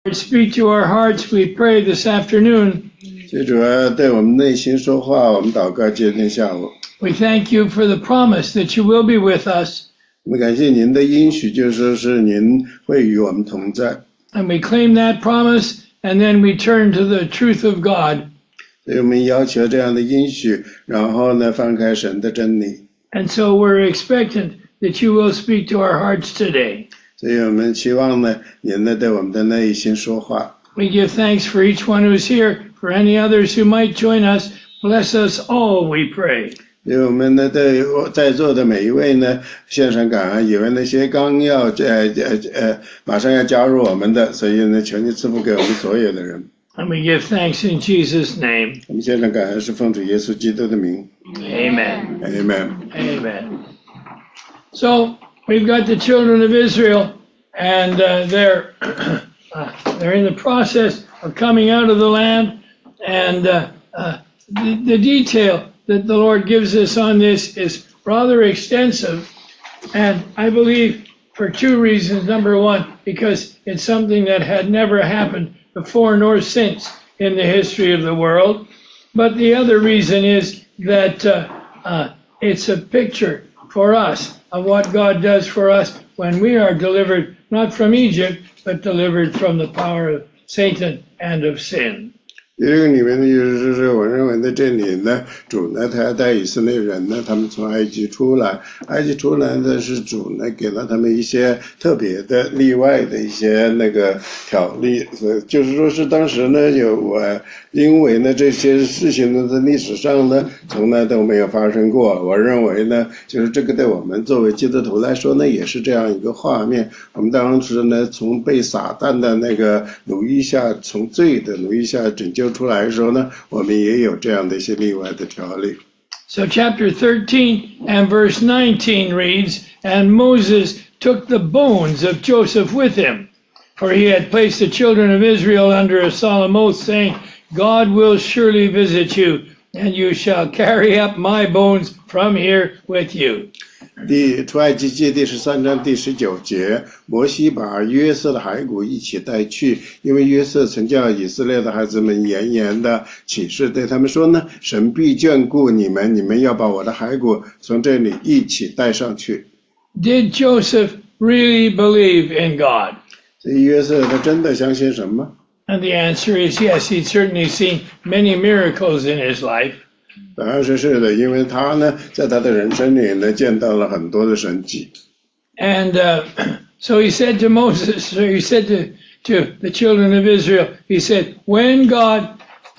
Speak to our hearts, we pray this afternoon. 借主对我们内心说话，我们祷告今天下午。 We thank you for the promise that you will be with us. 我们感谢您的应许，就是说是您会与我们同在。 And we claim that promise, and then we turn to the truth of God. 所以我们要求这样的应许，然后呢，翻开神的真理。 And so we're expectant that you will speak to our hearts today. 所以我们期望呢，您呢对我们的内心说话。 We give thanks for each one who's here, for any others who might join us. Bless us all, we pray. 所以我们呢对在座的每一位呢献上感恩，以为那些刚要马上要加入我们的，所以呢求你赐福给我们所有的人。 And we give thanks in Jesus' name. 我们献上感恩是奉主耶稣基督的名。 Amen. Amen. Amen. So we've got the children of Israel, and they're in the process of coming out of the land, and the detail that the Lord gives us on this is rather extensive, and I believe for two reasons. Number one, because it's something that had never happened before nor since in the history of the world, but the other reason is that it's a picture for us of what God does for us when we are delivered not from Egypt, but delivered from the power of Satan and of sin. 这个里面呢，就是我认为的这里呢，主呢，他带以色列人呢，他们从埃及出来，埃及出来的是主呢，给了他们一些特别的例外的一些那个条例，所以就是说是当时呢因为呢这些事情呢在历史上呢从来都没有发生过，我认为呢就是这个对我们作为基督徒来说呢也是这样一个画面。我们当时呢从被撒旦的那个奴役下，从罪的奴役下拯救出来的时候呢，我们也有这样的一些例外的条例。 So chapter 13 and verse 19 reads, And Moses took the bones of Joseph with him, for he had placed the children of Israel under a solemn oath, saying, God will surely visit you, and you shall carry up my bones from here with you. 出埃及记第13章第19节，摩西把约瑟的骸骨一起带去，因为约瑟曾叫以色列的孩子们严严的起誓，对他们说呢，神必眷顾你们，你们要把我的骸骨从这里一起带上去。 Did Joseph really believe in God? 所以约瑟他真的相信什么？ And the answer is yes, he'd certainly seen many miracles in his life. 当然是的，因为他呢在他的人生里呢见到了很多的神迹。 And so he said to Moses, or he said to the children of Israel, he said, when God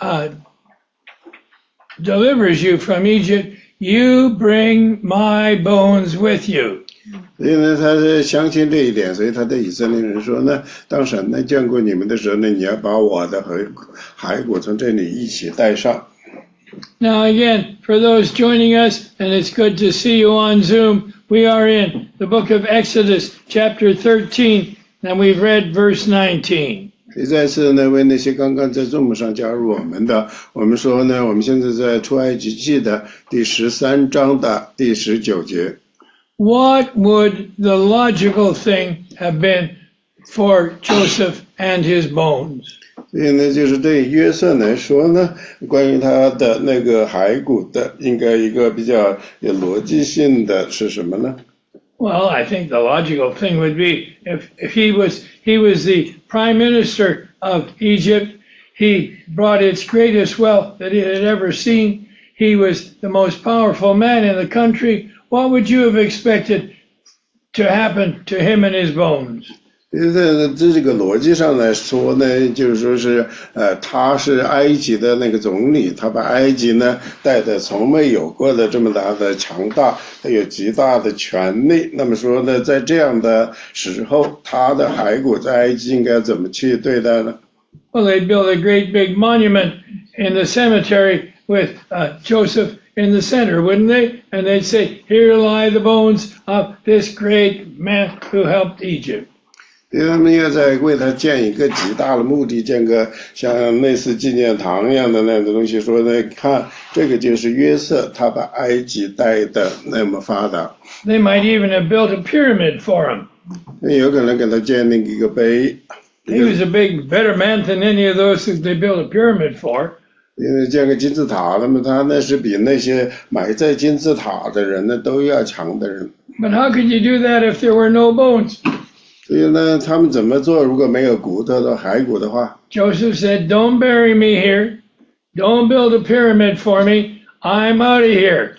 delivers you from Egypt, you bring my bones with you. 所以呢他是相信这一点，所以他对以色列人说呢，当神呢眷顾你们的时候呢，你要把我的骸骨从这里一起带上。 Now again, for those joining us, and it's good to see you on Zoom, we are in the book of Exodus, chapter 13, and we've read verse 19. 再次呢，为那些刚刚在 Zoom 上加入我们的，我们说呢，我们现在在出埃及记的第13章的第19节。 What would the logical thing have been for Joseph and his bones? 所以呢，就是对约瑟来说呢，关于他的那个骸骨的，应该一个比较有逻辑性的是什么呢？ Well, I think the logical thing would be if he was the prime minister of Egypt, he brought its greatest wealth that it had ever seen. He was the most powerful man in the country. What would you have expected to happen to him and his bones? 这个逻辑上来说呢，就是说是他是埃及的那个总理，他把埃及呢带的从没有过的这么大的强大，他有极大的权力。那么说呢，在这样的时候，他的骸骨在埃及应该怎么去对待呢？ Well, they'd build a great big monument in the cemetery with Joseph in the center, wouldn't they? And they'd say, here lie the bones of this great man who helped Egypt. 他们要在为他建一个极大的墓地，建个像类似纪念堂一样的那种东西，说呢，看这个就是约瑟，他把埃及带的那么发达。 They might even have built a pyramid for him. 有可能给他建立一个碑。 He was a big, better man than any of those that they built a pyramid for. 因为建个金字塔，那么他那是比那些埋在金字塔的人呢都要强的人。 But how could you do that if there were no bones? 所以呢，他们怎么做？如果没有骨头的骸骨的话 Joseph said, "Don't bury me here. Don't build a pyramid for me. I'm out of here.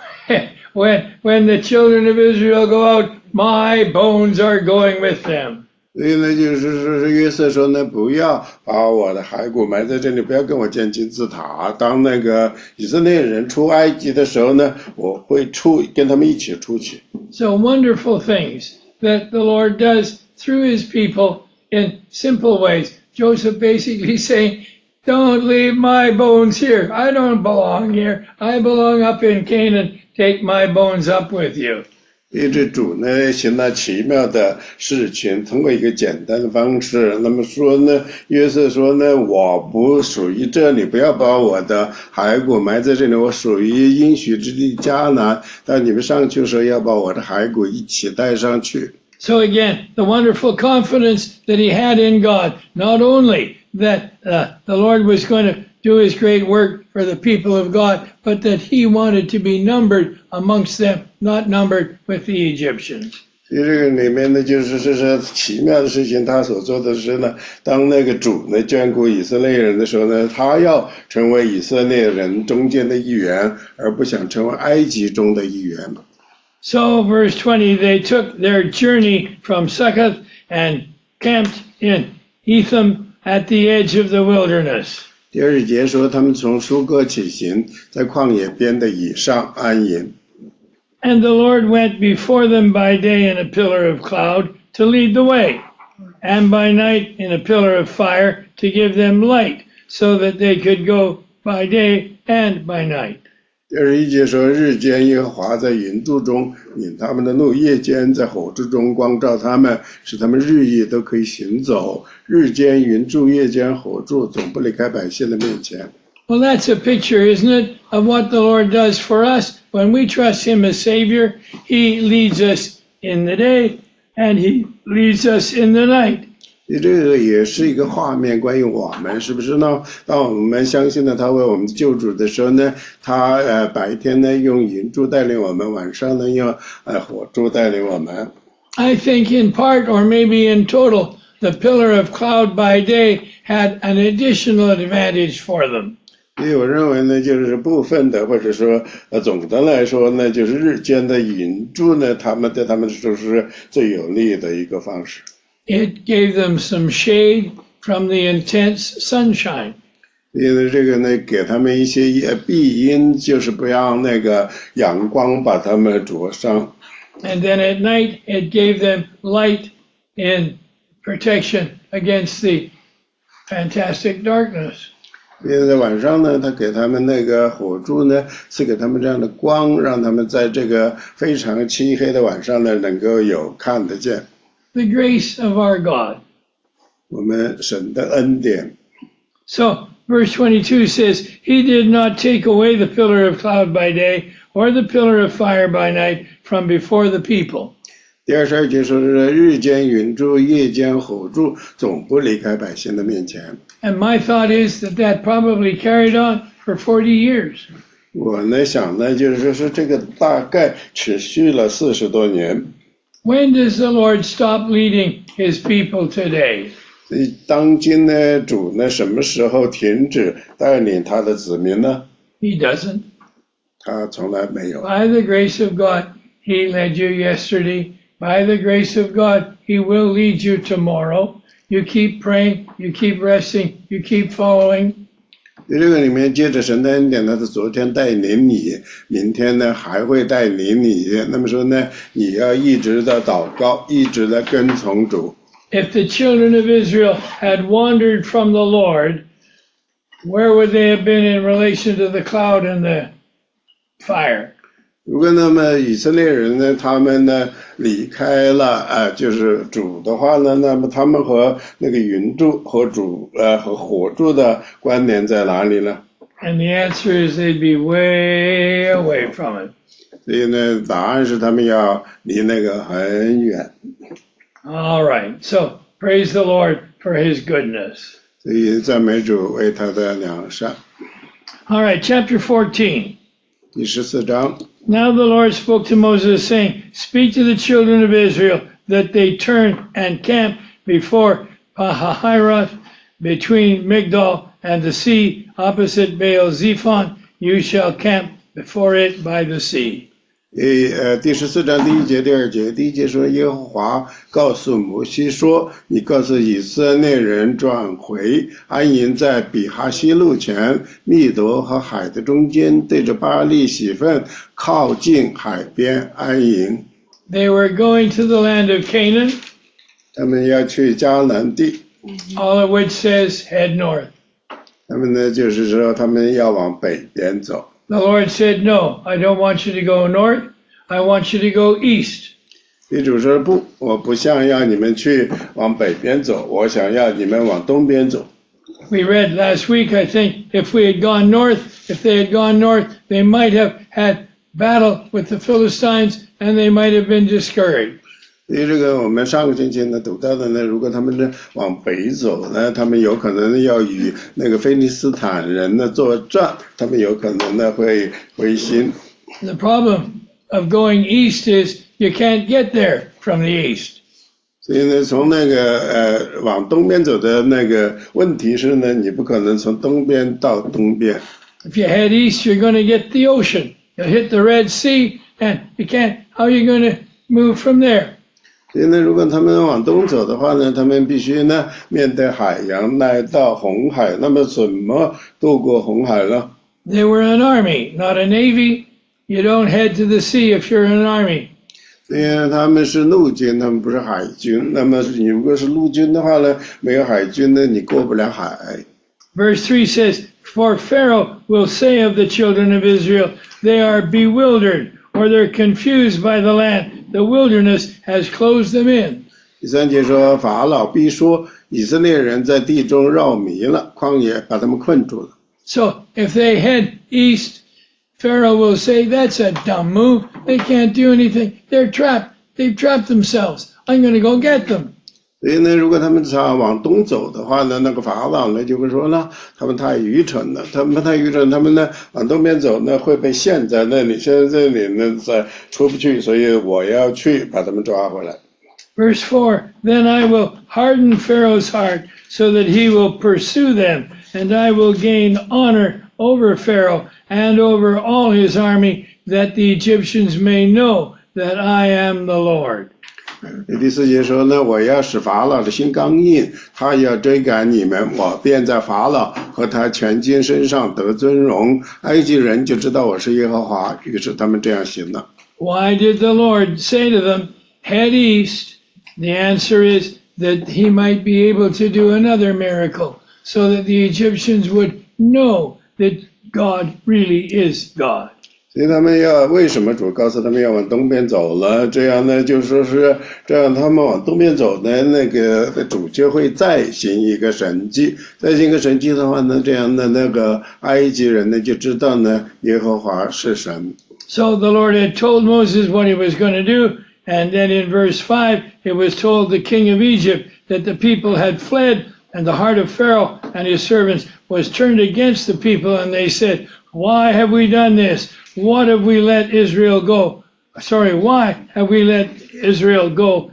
When the children of Israel go out, my bones are going with them." 所以呢，就是说约瑟说呢，不要把我的骸骨埋在这里，不要跟我建金字塔。当那个以色列人出埃及的时候呢，我会跟他们一起出去。 So wonderful things that the Lord does through his people in simple ways. Joseph basically saying, "Don't leave my bones here. I don't belong here. I belong up in Canaan. Take my bones up with you." 一直主呢行了奇妙的事情，通过一个简单的方式。那么说呢，约瑟说呢，我不属于这里，不要把我的骸骨埋在这里，我属于应许之地迦南。但你们上去的时候，要把我的骸骨一起带上去。 So again, the wonderful confidence that he had in God, not only that the Lord was going to do his great work for the people of God, but that he wanted to be numbered amongst them, not numbered with the Egyptians. 所以这个里面呢，就是奇妙的事情，他所做的是呢，当那个主呢眷顾以色列人的时候呢，他要成为以色列人中间的一员，而不想成为埃及中的一员。 So, verse 20, they took their journey from Succoth and camped in Etham at the edge of the wilderness. 第二节说，他们从苏哥起行，在旷野边的以上安营。 And the Lord went before them by day in a pillar of cloud to lead the way, and by night in a pillar of fire to give them light, so that they could go by day and by night. 第21节说，日间耶和华在云柱中引他们的路，夜间在火柱中光照他们，使他们日夜都可以行走。日间云柱，夜间火柱，总不离开百姓的面前。 Well, that's a picture, isn't it, of what the Lord does for us when we trust him as Savior. He leads us in the day and he leads us in the night. 这个也是一个画面，关于我们是不是呢？当我们相信了他为我们救主的时候呢，他白天呢用云柱带领我们，晚上呢用火柱带领我们。 I think in part or maybe in total, the pillar of cloud by day had an additional advantage for them. 所以我认为呢，就是部分的，或者说总的来说呢，就是日间的云柱呢，对他们说是最有利的一个方式。 It gave them some shade from the intense sunshine. 因为这个呢，给他们一些避阴，就是不让那个阳光把他们灼伤。 And then at night, it gave them light in protection against the fantastic darkness. 因为在晚上呢，他给他们那个火柱呢，是给他们这样的光，让他们在这个非常漆黑的晚上呢，能够有看得见。 The grace of our God. 我们神的恩典。 So, verse 22 says, He did not take away the pillar of cloud by day or the pillar of fire by night from before the people. 第22节说是日间云柱，夜间火柱，总不离开百姓的面前。 And my thought is that probably carried on for 40 years. 我呢想呢，就是说这个大概持续了40多年。 When does the Lord stop leading his people today? 所以当今呢，主呢什么时候停止带领他的子民呢？ He doesn't. 他从来没有。 By the grace of God, he led you yesterday. By the grace of God, he will lead you tomorrow. You keep praying, you keep resting, you keep following. 在这个里面，借着神的恩典，他是昨天带领你，明天呢还会带领你。那么说呢，你要一直的祷告，一直的跟从主。 If the children of Israel had wandered from the Lord, where would they have been in relation to the cloud and the fire? 如果那么以色列人呢，他们呢离开了就是主的话呢，那么他们和那个云柱和和火柱的关联在哪里呢？ And the answer is they'd be way away from it. 所以呢，答案是他们要离那个很远。 All right. So praise the Lord for for his goodness. 所以赞美主为他的良善。 All right, chapter 14. 第14章， Now the Lord spoke to Moses, saying, Speak to the children of Israel, that they turn and camp before Pahahiroth, between Migdol and the sea, opposite Baal Zephon. You shall camp before it by the sea. 第14章第1节、第2节，第1节说，耶和华告诉摩西说：“你告诉以色列人转回，安营在比哈西路前，密夺和海的中间，对着巴利喜分，靠近海边安营。” They were going to the land of Canaan, 他们要去迦南地， all of which says head north. 他们呢就是说他们要往北边走。 The Lord said, No, I don't want you to go north. I want you to go east. 地主说不，我不想要你们去往北边走，我想要你们往东边走。 We read last week, I think, if they had gone north, they might have had battle with the Philistines and they might have been discouraged. 所以这个我们上个星期呢读到的呢，如果他们呢往北走呢，他们有可能要与那个菲利斯坦人呢作战，他们有可能呢会灰心。 The problem of going east is you can't get there from the east. 所以呢，从那个往东边走的那个问题是呢，你不可能从东边到东边。 If you head east, you're going to get the ocean. You'll hit the Red Sea, and you can't. How are you going to move from there? 所以呢，如果他们往东走的话呢，他们必须呢面对海洋，来到红海。那么怎么渡过红海呢？ They were an army, not a navy. You don't head to the sea if you're an army. 因为他们是陆军，他们不是海军。那么你如果是陆军的话呢，没有海军呢，你过不了海。 Verse 3 says, For Pharaoh will say of the children of Israel, they are bewildered, or they're confused by the land. The wilderness has closed them in. 第3节说，法老必说，以色列人在地中绕迷了，旷野把他们困住了。 So if they head east, Pharaoh will say, That's a dumb move. They can't do anything. They're trapped. They've trapped themselves. I'm going to go get them. 所以呢，如果他们想往东走的话呢，那个法老呢就会说呢，他们太愚蠢了，他们呢往东边走呢会被陷在那里，现在这里呢出不去，所以我要去把他们抓回来。 Verse 4, Then I will harden Pharaoh's heart so that he will pursue them, and I will gain honor over Pharaoh and over all his army, that the Egyptians may know that I am the Lord. 第4节说呢，我要使法老的心刚硬，他要追赶你们，我便在法老和他全军身上得尊荣，埃及人就知道我是耶和华。于是他们这样行了。 Why did the Lord say to them, Head east? The answer is that he might be able to do another miracle, so that the Egyptians would know that God really is God. 所以他们为什么主告诉他们要往东边走了？这样呢，就说是这样，他们往东边走呢，那个主就会再行一个神迹。再行一个神迹的话呢，这样的那个埃及人呢就知道呢，耶和华是神。 So the Lord had told Moses what he was going to do, and then in verse 5, it was told the king of Egypt that the people had fled, and the heart of Pharaoh and his servants was turned against the people, and they said, Why have we done this? What have we let Israel go? Why have we let Israel go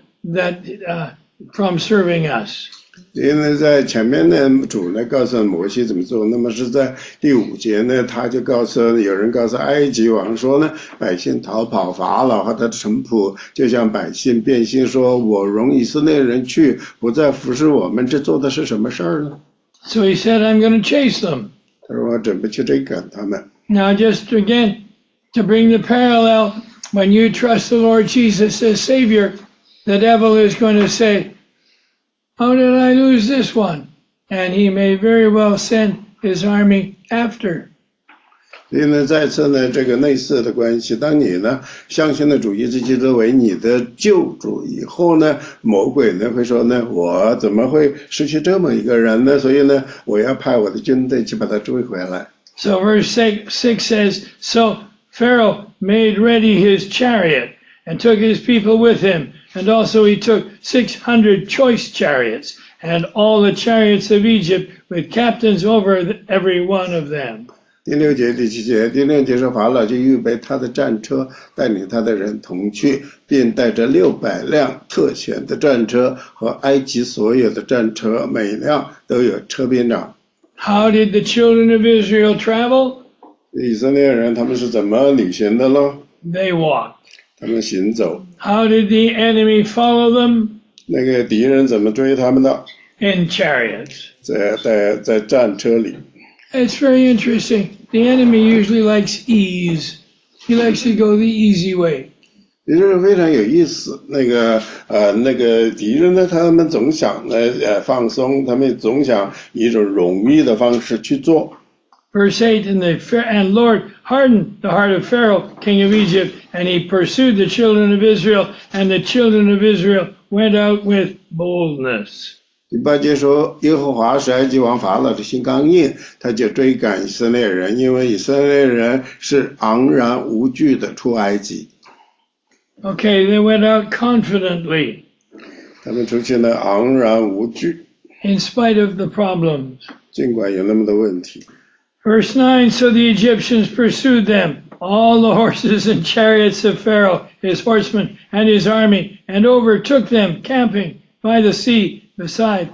from serving us? 因为在前面呢，主呢告诉摩西怎么做，那么是在第5节呢，他就有人告诉埃及王说呢，百姓逃跑，法老和他的臣仆就向百姓变心说，我容以色列人去，不再服侍我们，这做的是什么事儿呢？ So he said, I'm going to chase them. 他说我准备去追赶他们。 Now just again, to bring the parallel, when you trust the Lord Jesus as Savior, the devil is going to say, How did I lose this one? And he may very well send his army after. 所以呢，再次呢，这个类似的关系，当你呢相信了主耶稣基督为你的救主以后呢，魔鬼呢会说呢，我怎么会失去这么一个人呢？所以呢，我要派我的军队去把他追回来。 So verse 6 says, So Pharaoh made ready his chariot and took his people with him, and also he took 600 choice chariots and all the chariots of Egypt with captains over every one of them. 第6节、第7节，第6节说法老就预备他的战车，带领他的人同去，并带着600辆特选的战车和埃及所有的战车，每辆都有车兵长。 How did the children of Israel travel? 以色列人他们是怎么旅行的呢？ They walked. 他们行走。 How did the enemy follow them? 那个敌人怎么追他们的？ In chariots. 在战车里。 It's very interesting. The enemy usually likes ease. He likes to go the easy way. 也就是非常有意思，那个敌人呢，他们总想放松，他们总想以一种容易的方式去做。 Verse 8, and Lord hardened the heart of Pharaoh, king of Egypt, and he pursued the children of Israel, and the children of Israel went out with boldness. 第8节说，耶和华使埃及王法老的心刚硬，他就追赶以色列人，因为以色列人是昂然无惧的出埃及。 Okay, they went out confidently. 他们出去呢，昂然无惧。 In spite of the problems. 尽管有那么多问题。 Verse 9, so the Egyptians pursued them, all the horses and chariots of Pharaoh, his horsemen, and his army, and overtook them camping by the sea beside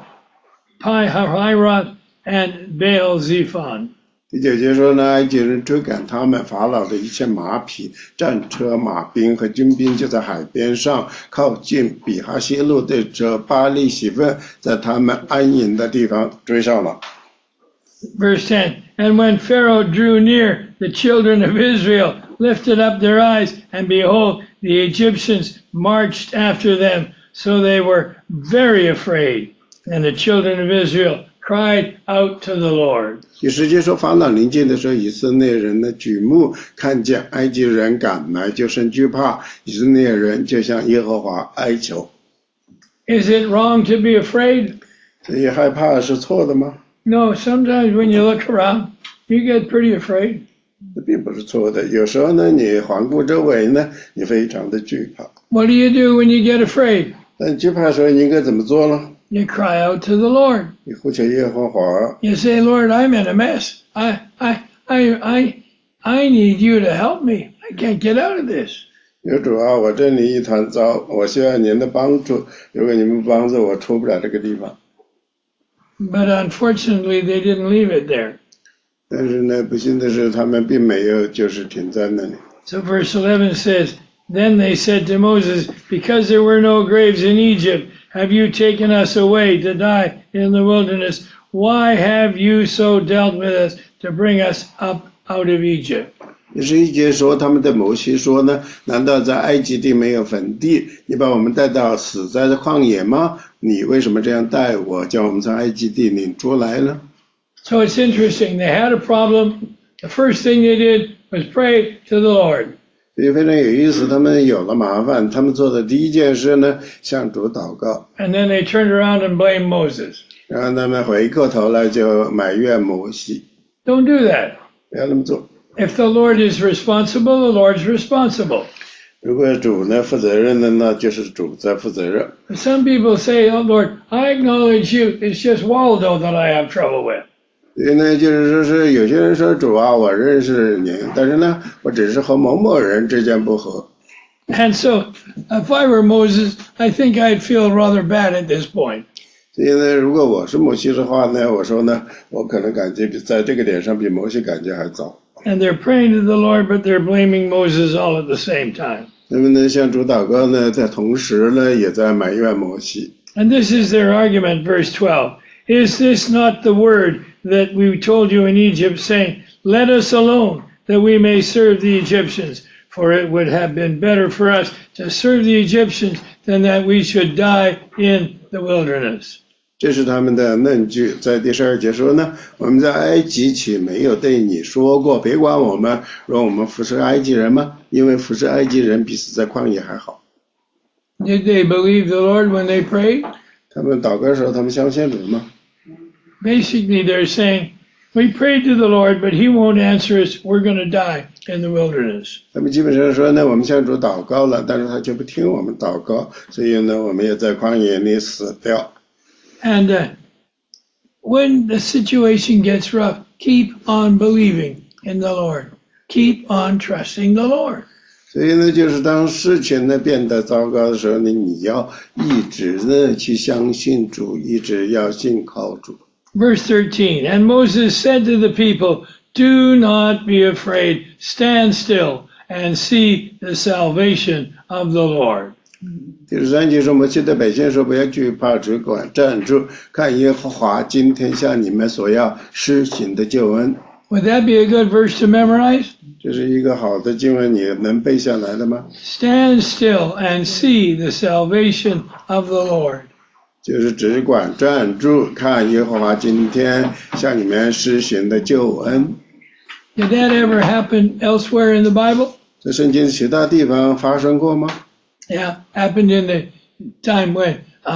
Pi-hahiroth and Baal-zephon. 第9节说呢，埃及人追赶他们，法老的一切马匹、战车、马兵和军兵就在海边上，靠近比哈希路对着巴利喜分，在他们安营的地方追上了。 Verse 10, and when Pharaoh drew near, the children of Israel lifted up their eyes, and behold, the Egyptians marched after them, so they were very afraid. And the children of Israel cried out to the Lord. 第10节说，法老临近的时候，以色列人的举目看见埃及人赶来，就甚惧怕，以色列人就向耶和华哀求。 Is it wrong to be afraid? 所以害怕是错的吗？ No, sometimes when you look around, you get pretty afraid. 这并不是错的，有时候呢，你环顾周围呢，你非常的惧怕。 What do you do when you get afraid? 但惧怕的时候，你应该怎么做呢？ You cry out to the Lord. 你呼求耶和华。 You say, Lord, I'm in a mess. I need you to help me. I can't get out of this. 有主啊，我这里一团糟，我需要您的帮助。如果你们不帮助我，出不了这个地方。 But unfortunately, they didn't leave it there. 但是呢，不幸的是，他们并没有就是停在那里。 So verse 11 says, Then they said to Moses, Because there were no graves in Egypt, have you taken us away to die in the wilderness? Why have you so dealt with us to bring us up out of Egypt? 11节说，他们对摩西说呢，难道在埃及地没有坟地？你把我们带到死在这旷野吗？你为什么这样带我，将我们从埃及地领出来呢？ So it's interesting. They had a problem. The first thing they did was pray to the Lord. 所以非常有意思，他们有了麻烦，他们做的第一件事呢，向主祷告。 And then they turned around and blamed Moses. 然后他们回过头来就埋怨摩西， Don't do that. 不要那么做。 If the Lord is responsible, the Lord's responsible. 如果主呢负责任的，那就是主在负责任。 Some people say, Oh Lord, I acknowledge you. It's just Waldo that I have trouble with. 所以呢，就是说是有些人说主啊，我认识您，但是呢，我只是和某某人之间不和。 And so, if I were Moses, I think I'd feel rather bad at this point. 所以呢，如果我是摩西的话呢，我说呢，我可能感觉在这个点上比摩西感觉还糟。 And they're praying to the Lord, but they're blaming Moses all at the same time. 那么呢，向主祷告呢，在同时呢，也在埋怨摩西。 And this is their argument, verse 12. Is this not the word that we told you in Egypt, saying, Let us alone, that we may serve the Egyptians? For it would have been better for us to serve the Egyptians than that we should die in the wilderness. 这是他们的论据，在第12节说呢，我们在埃及岂没有对你说过，别管我们，让我们服侍埃及人吗？因为服侍埃及人比死在旷野还好。 Did they believe the Lord when they prayed? 他们祷告的时候，他们相信主吗？ Basically, they're saying, we prayed to the Lord, but he won't answer us. We're going to die in the wilderness. 他们基本上说呢，我们向主祷告了，但是他却不听我们祷告，所以呢，我们也在旷野里死掉。 And when the situation gets rough, keep on believing in the Lord. Keep on trusting the Lord. 所以呢，就是当事情呢变得糟糕的时候呢，你要一直呢去相信主，一直要信靠主。 Verse 13, and Moses said to the people, do not be afraid, stand still and see the salvation of the Lord. 第13节说，摩西对百姓说，不要惧怕，只管站住，看耶和华今天向你们所要施行的救恩。 Would that be a good verse to memorize? 这是一个好的经文，你能背下来的吗？ Stand still and see the salvation of the Lord. 就是只管站住，看耶和华今天向你们施行的救恩。 Did that ever happen elsewhere in the Bible? 在圣经其他地方发生过吗？ Yeah, happened in the time when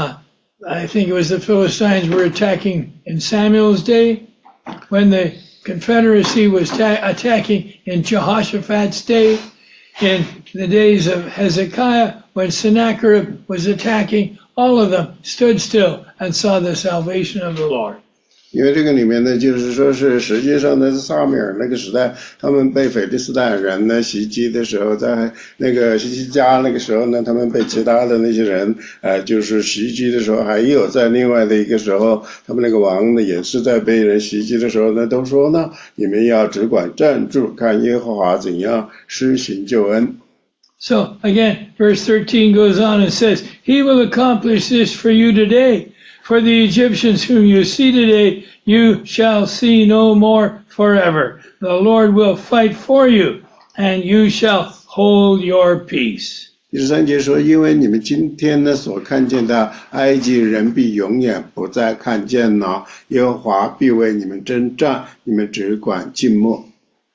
I think it was the Philistines were attacking in Samuel's day, when the Confederacy was attacking in Jehoshaphat's day, in the days of Hezekiah, when Sennacherib was attacking, all of them stood still and saw the salvation of the Lord. 因为这个里面呢，就是说是实际上呢，撒母耳那个时代，他们被腓利斯坦人呢袭击的时候，在那个西西家那个时候呢，他们被其他的那些人就是袭击的时候，还有在另外的一个时候，他们那个王呢也是在被人袭击的时候呢，都说呢，你们要只管站住，看耶和华怎样施行救恩。 So again, verse 13 goes on and says, He will accomplish this for you today. For the Egyptians whom you see today, you shall see no more forever. The Lord will fight for you, and you shall hold your peace. 第13节说，因为你们今天呢所看见的埃及人必永远不再看见了，耶和华必为你们征战，你们只管静默。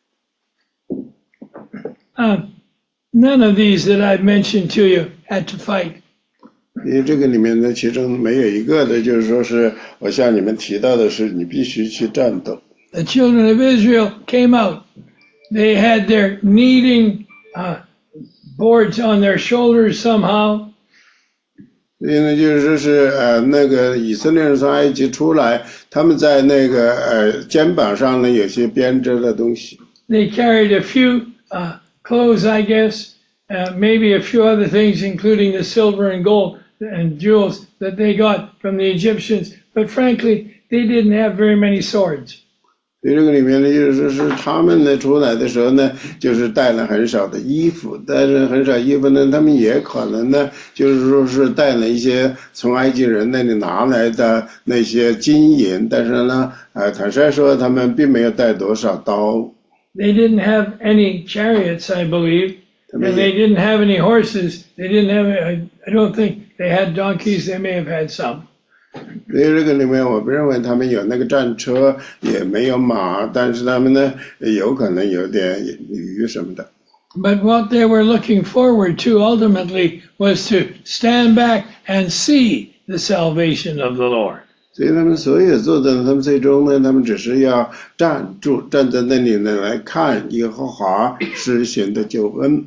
None of these that I've mentioned to you had to fight. 因为这个里面呢，其中没有一个的，就是说是我向你们提到的是，你必须去战斗。 The children of Israel came out. They had their kneading boards on their shoulders somehow. 所以呢，就是说是那个以色列人从埃及出来，他们在那个肩膀上呢有些编织的东西。 They carried a few clothes, I guess, maybe a few other things, including the silver and gold and jewels that they got from the Egyptians. But frankly, they didn't have very many swords. 所以这个里面呢，就是说是他们呢出来的时候呢，就是带了很少的衣服，但是很少衣服呢，他们也可能呢，就是说是带了一些从埃及人那里拿来的那些金银，但是呢，坦率说他们并没有带多少刀。 They didn't have any chariots, I believe, and they didn't have any horses. They didn't have, I don't think they had donkeys. They may have had some. 所以这个里面，我不认为他们有那个战车，也没有马，但是他们呢，有可能有点驴什么的。 But what they were looking forward to ultimately was to stand back and see the salvation of the Lord. 所以他们所有做的，他们最终呢，他们只是要站住，站在那里呢，来看耶和华施行的救恩。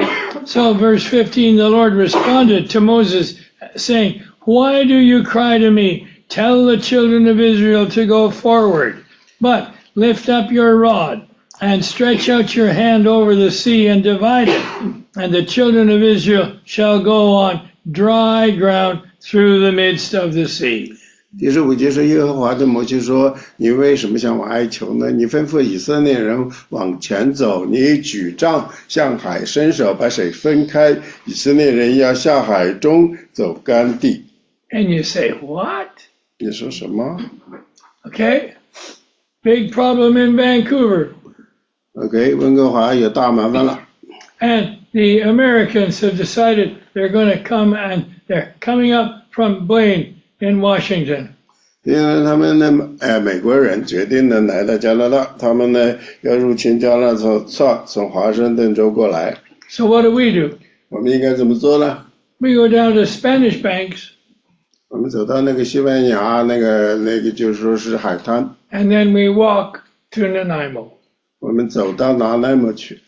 So verse 15, the Lord responded to Moses, saying, Why do you cry to me? Tell the children of Israel to go forward, but lift up your rod and stretch out your hand over the sea and divide it, and the children of Israel shall go on dry ground through the midst of the sea. 第15节说，耶和华对摩西说，你为什么向我哀求呢？你吩咐以色列人往前走，你举杖向海伸手，把水分开，以色列人要下海中走干地。 And you say, what? 你说什么 Okay, big problem in Vancouver. ？OK， 温哥华有大麻烦了。 And the Americans have decided they're going to come, and they're coming up from Blaine in Washington. 因为他们呢，美国人决定呢来到加拿大，他们呢要入侵加拿大，从华盛顿州过来。 So what do? 我们应该怎么做呢？ We go down to Spanish Banks, 我们走到那个西班牙那个就是说是海滩， and then we walk to Nanaimo. 我们走到拿奈莫去。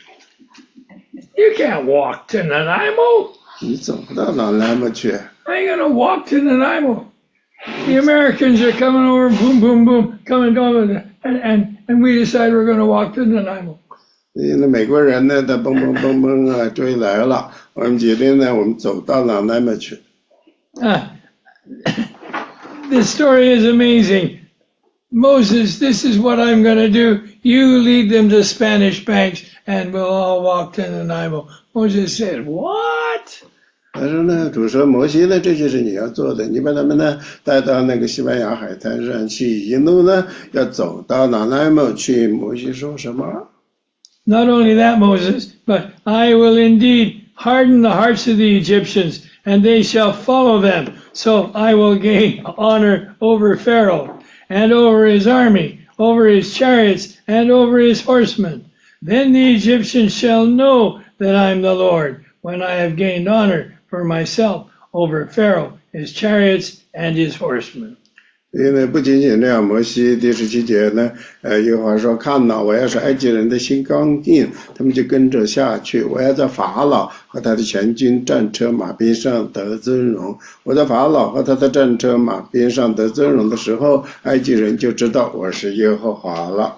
You can't walk to Nanaimo. 你走不到拿奈莫去， How are you going to walk to Nanaimo? The Americans are coming over, boom, boom, boom, coming over, and we decide we're going to walk to Nanaimo. 那美国人呢，他蹦蹦蹦蹦啊追来了，我们决定呢，我们走到哪那么去。 This story is amazing. Moses, this is what I'm going to do. You lead them to Spanish banks, and we'll all walk to Nanaimo. Moses said, "What?" 他说呢，主说摩西呢，这就是你要做的，你把他们呢带到那个西班牙海滩上去，一路呢要走到哪那么去。摩西说什么？ Not only that, Moses, but I will indeed harden the hearts of the Egyptians, and they shall follow them. So I will gain honor over Pharaoh, and over his army, over his chariots, and over his horsemen. Then the Egyptians shall know that I am the Lord, when I have gained honor for myself over Pharaoh, his chariots, and his horsemen. 因为不仅仅这样，摩西第17节呢，耶和华说：“看哪，我要使埃及人的心刚硬，他们就跟着下去。我要在法老和他的全军战车马兵上得尊荣。我在法老和他的战车马兵上得尊荣的时候，埃及人就知道我是耶和华了。”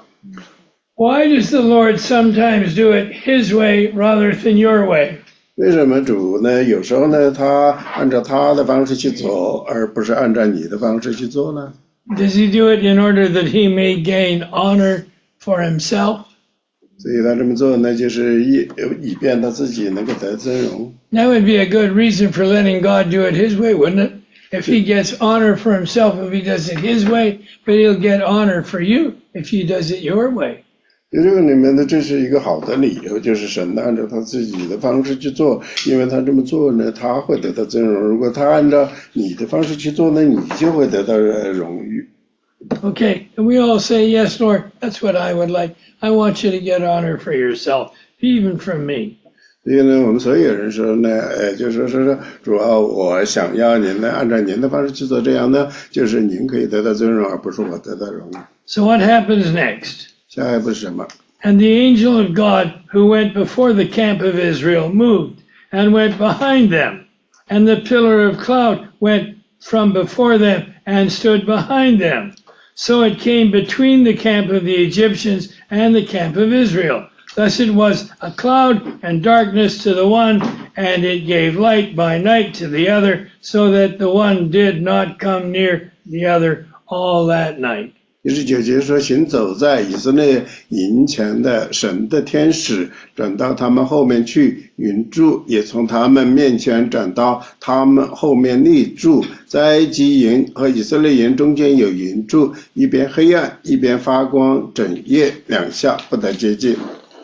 Why does the Lord sometimes do it His way rather than your way? 为什么主呢？有时候呢，他按照他的方式去走，而不是按照你的方式去做呢？ Does He do it in order that He may gain honor for Himself? 所以他这么做呢，就是以便他自己能够得尊荣。 That would be a good reason for letting God do it His way, wouldn't it? If He gets honor for Himself if He does it His way, but He'll get honor for you if He does it your way. 这个里面呢，这是一个好的理由，就是神按照他自己的方式去做，因为他这么做呢，他会得到尊荣。如果他按照你的方式去做呢，你就会得到荣誉。 Okay, and we all say, yes, Lord, that's what I would like. I want you to get honor for yourself, even from me. 所以呢，我们所有人说呢，就是说，主要我想要您呢，按照您的方式去做，这样呢，就是您可以得到尊荣，而不是我得到荣誉。 So what happens next? 下一步是什么？ And the angel of God who went before the camp of Israel moved and went behind them. And the pillar of cloud went from before them and stood behind them. So it came between the camp of the Egyptians and the camp of Israel. Thus it was a cloud and darkness to the one, and it gave light by night to the other, so that the one did not come near the other all that night. 19节说，行走在以色列营前的神的天使转到他们后面去，云柱也从他们面前转到他们后面立柱，在埃及营和以色列营中间有云柱，一边黑暗，一边发光，整夜两下不得接近。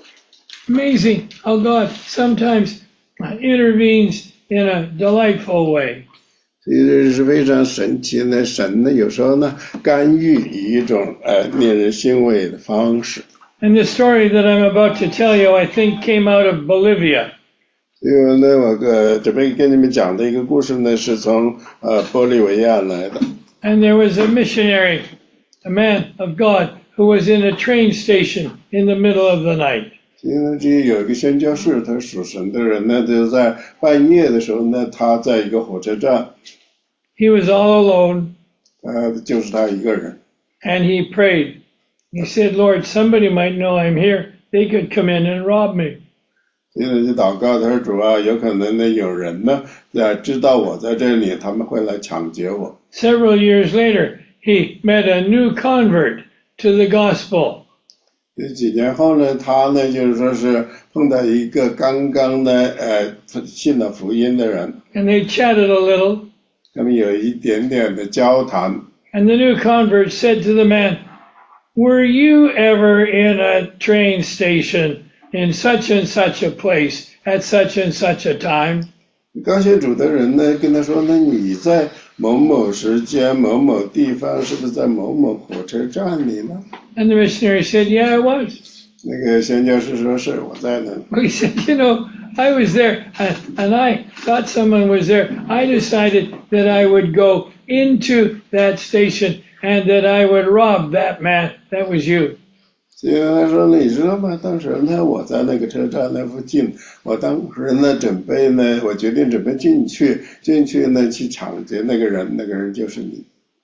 Amazing how God sometimes intervenes in a delightful way. 所以这是非常神奇的，神呢有时候呢干预以一种令人欣慰的方式。 And the story that I'm about to tell you, I think, came out of Bolivia. 因为呢，我准备跟你们讲的一个故事呢，是从玻利维亚来的。 And there was a missionary, a man of God, who was in a train station in the middle of the night. 因为这有一个宣教士，他属神的人呢，就在半夜的时候呢，他在一个火车站， He was all alone, 就是他一个人。 and he prayed. He said, Lord, somebody might know I'm here. They could come in and rob me. 现在就祷告，他说主啊，有可能呢有人呢知道我在这里，他们会来抢劫我。 Several years later, he met a new convert to the gospel. 几年后呢，他呢就是说是碰到一个刚刚的信了福音的人， And they chatted a little. 他们有一点点的交谈。 And the new convert said to the man, Were you ever in a train station in such and such a place at such and such a time? 刚信主的人呢跟他说呢，你在某某时间某某地方是不是在某某火车站里呢？ And the missionary said, Yeah, I was. 那个宣教士说是我在呢。 He said, I was there, and I thought someone was there. I decided that I would go into that station and that I would rob that man. That was you. 所以他说你知道吗？当时呢我在那个车站那附近，我当时呢我决定准备进去呢去抢劫那个人，那个人就是你。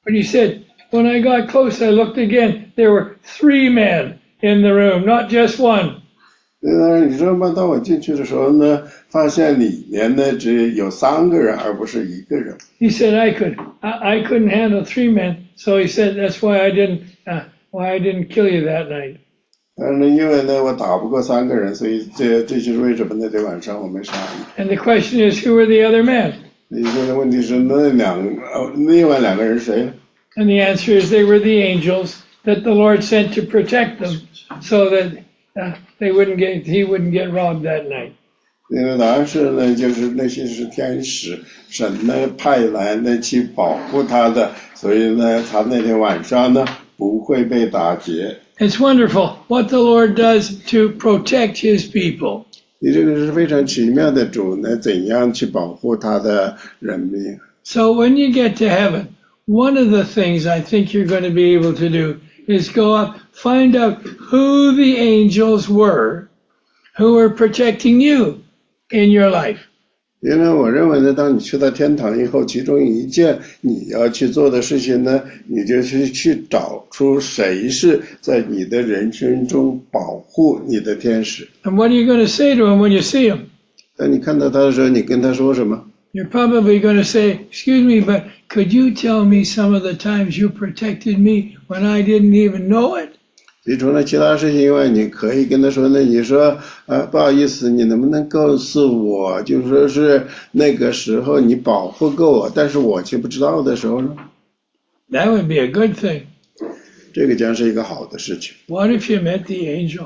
But he said, when I got close, I looked again. There were 3 men in the room, not just one. 你知道吗？当我进去的时候呢，发现里面呢只有3个人，而不是1个人。 He said I couldn't handle 3 men, so he said that's why I didn't kill you that night. 但是呢，因为呢我打不过3个人，所以这就是为什么那天晚上我没杀你。 And the question is, who were the other men? 现在问题是另外2个人是谁呢？ And the answer is they were the angels that the Lord sent to protect them, so that he wouldn't get robbed that night. 那个答案是呢，就是那些是天使，神呢派来呢去保护他的，所以呢，他那天晚上呢不会被打劫。 It's wonderful what the Lord does to protect His people. 你这个是非常奇妙的主呢，怎样去保护他的人民。 So when you get to heaven, one of the things I think you're going to be able to do is go up, find out who the angels were who were protecting you in your life. 因为我认为呢，当你去到天堂以后，其中一件你要去做的事情呢，你就是去找出谁是在你的人生中保护你的天使。 And what are you going to say to him when you see him? 当你看到他的时候，你跟他说什么？ You're probably going to say, excuse me, but could you tell me some of the times you protected me when I didn't even know it? 你除了其他事情以外，你可以跟他说呢，你说不好意思，你能不能告诉我，就说是那个时候你保护过我，但是我却不知道的时候呢？ That would be a good thing. 这个将是一个好的事情。 What if you met the angel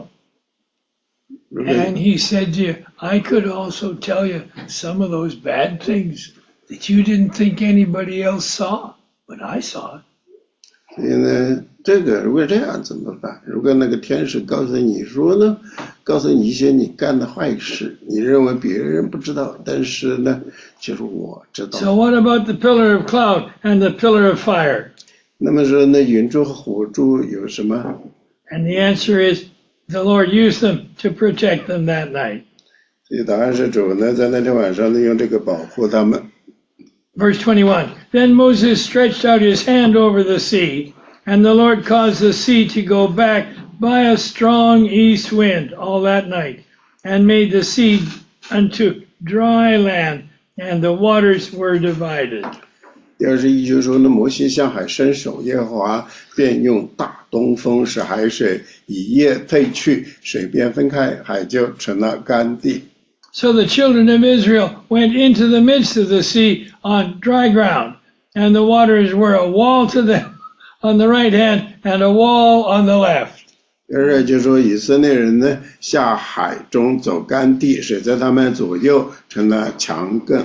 and he said to you, I could also tell you some of those bad things that you didn't think anybody else saw, but I saw it. 所以呢，这个如果这样怎么办？如果那个天使告诉你说呢，告诉你一些你干的坏事，你认为别人不知道，但是呢，其实我知道。 So what about the pillar of cloud and the pillar of fire? 那么说呢，云柱和火柱有什么？ And the answer is the Lord used them to protect them that night. 所以答案是主呢，在那天晚上呢，用这个保护他们。 Verse 21, Then Moses stretched out his hand over the sea, and the Lord caused the sea to go back by a strong east wind all that night, and made the sea unto dry land, and the waters were divided. 第21就是说呢，摩西向海伸手，耶和华便用大东风使海水一夜退去，水便分开，海就成了干地。 So the children of Israel went into the midst of the sea on dry ground, and the waters were a wall to them on the right hand and a wall on the left. 就是说以色列人呢下海中走干地，水在他们左右成了墙根。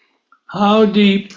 How deep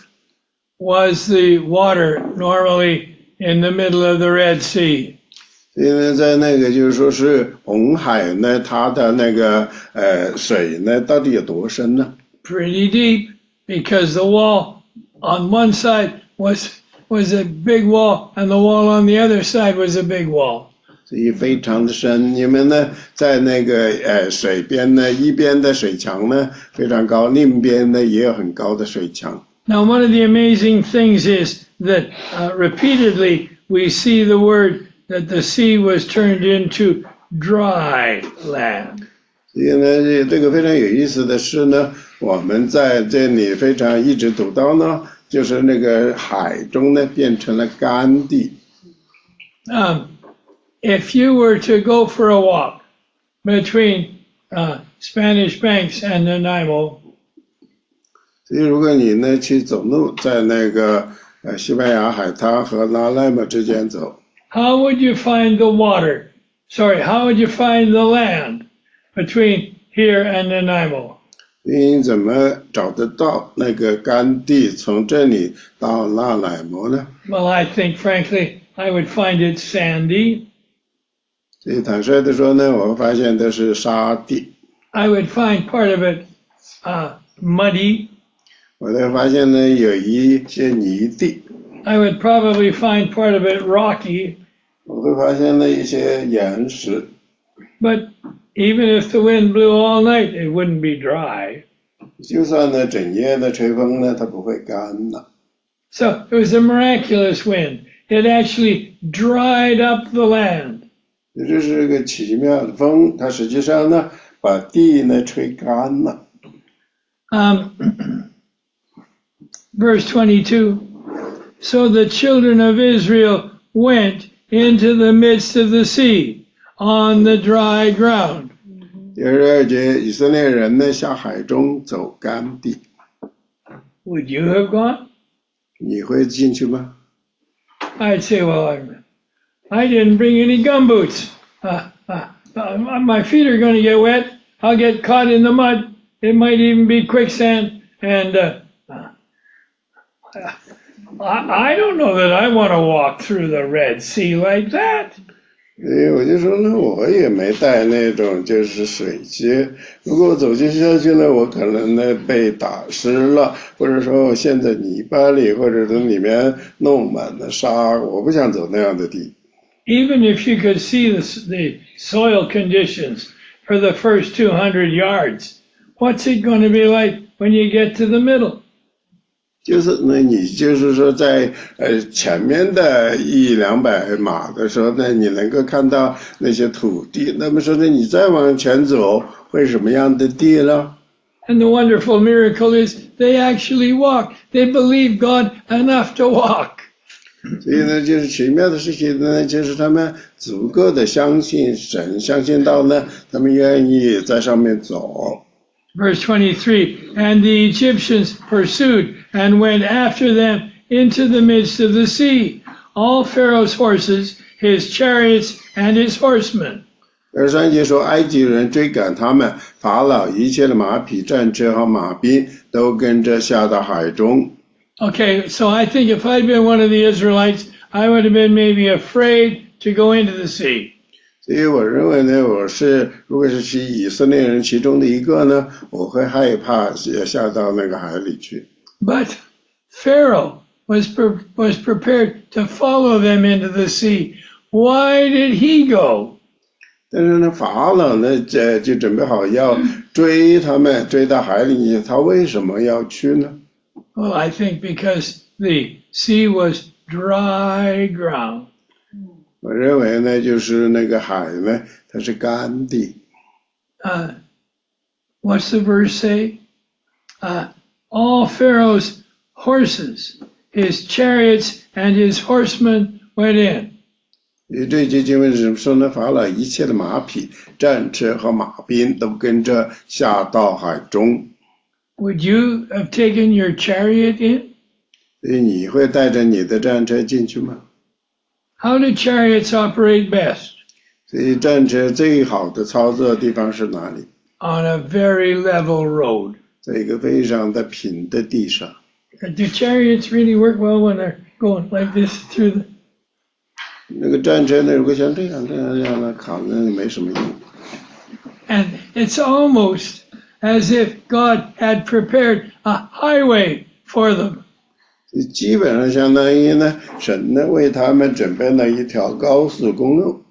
was the water normally in the middle of the Red Sea? 因为在那个就是说是红海呢，它的那个水呢到底有多深呢？ Pretty deep, because the wall on one side was a big wall, and the wall on the other side was a big wall. 所以非常的深。你们呢在那个水边呢，一边的水墙呢非常高，另一边呢也有很高的水墙。 Now, one of the amazing things is that repeatedly we see the word that the sea was turned into dry land. 所以呢，这个非常有意思的是呢，我们在这里非常一直读到呢，就是那个海中呢变成了干地。 If you were to go for a walk between Spanish Banks and Nanaimo, 所以如果你呢去走路，在那个西班牙海滩和拉莱姆之间走， how would you find the water? Sorry, how would you find the land between here and Nanaimo? 你怎么找得到那个干地从这里到拉莱姆呢？ Well, I think, frankly, I would find it sandy. 所以坦率的说呢，我发现都是沙地。 I would find part of it muddy. 我才发现呢，有一些泥地。 I would probably find part of it rocky. 我会发现了一些岩石。 But even if the wind blew all night, it wouldn't be dry. 就算呢整夜的吹风呢，它不会干的。 So it was a miraculous wind. It actually dried up the land. 这是个奇妙的风，它实际上呢把地呢吹干了。 Verse 22. So the children of Israel went into the midst of the sea on the dry ground. 第2节，以色列人呢下海中走干地。 Would you have gone? 你会进去吗？ I'd say, well, I didn't bring any gumboots. My feet are going to get wet. I'll get caught in the mud. It might even be quicksand. And I don't know that I want to walk through the Red Sea like that. 所以我就说呢，我也没带那种就是水鞋。如果我走进下去呢，我可能呢被打湿了，或者说我陷在泥巴里，或者从里面弄满了沙。我不想走那样的地。 Even if you could see the soil conditions for the first 200 yards, what's it going to be like when you get to the middle? 就是呢，你就是说在前面的100-200码的时候呢，你能够看到那些土地。那么说呢，你再往前走，会什么样的地呢？ And the wonderful miracle is they actually walk. They believe God enough to walk. 所以呢，就是奇妙的事情呢，就是他们足够的相信神，相信到呢，他们愿意在上面走。 Verse 23, and the Egyptians pursued and went after them into the midst of the sea, all Pharaoh's horses, his chariots, and his horsemen. 23节说，埃及人追赶他们，法老一切的马匹、战车和马兵都跟着下到海中。 Okay, so I think if I'd been one of the Israelites, I would have been maybe afraid to go into the sea. 所以我认为呢，如果是以色列人其中的一个呢，我会害怕下到那个海里去。 But Pharaoh was prepared to follow them into the sea. Why did he go? 但是呢，法老呢，就准备好要追他们，追到海里，他为什么要去呢？ Well, I think because the sea was dry ground. 我认为呢，就是那个海呢，它是干地。 What's the verse say? All Pharaoh's horses, his chariots, and his horsemen went in. 这节经文是怎么说呢？法老一切的马匹、战车和马兵都跟着下到海中。 Would you have taken your chariot in? 所以你会带着你的战车进去吗？ How do chariots operate best? 所以战车最好的操作的地方是哪里？ On a very level road. 在一个非常的平的地上。 Do chariots really work well when they're going like this through the... 那个战车呢，如果像这样的扛呢，没什么用。 And it's almost as if God had prepared a highway for them. 基本上相当于呢，神呢为他们准备了一条高速公路。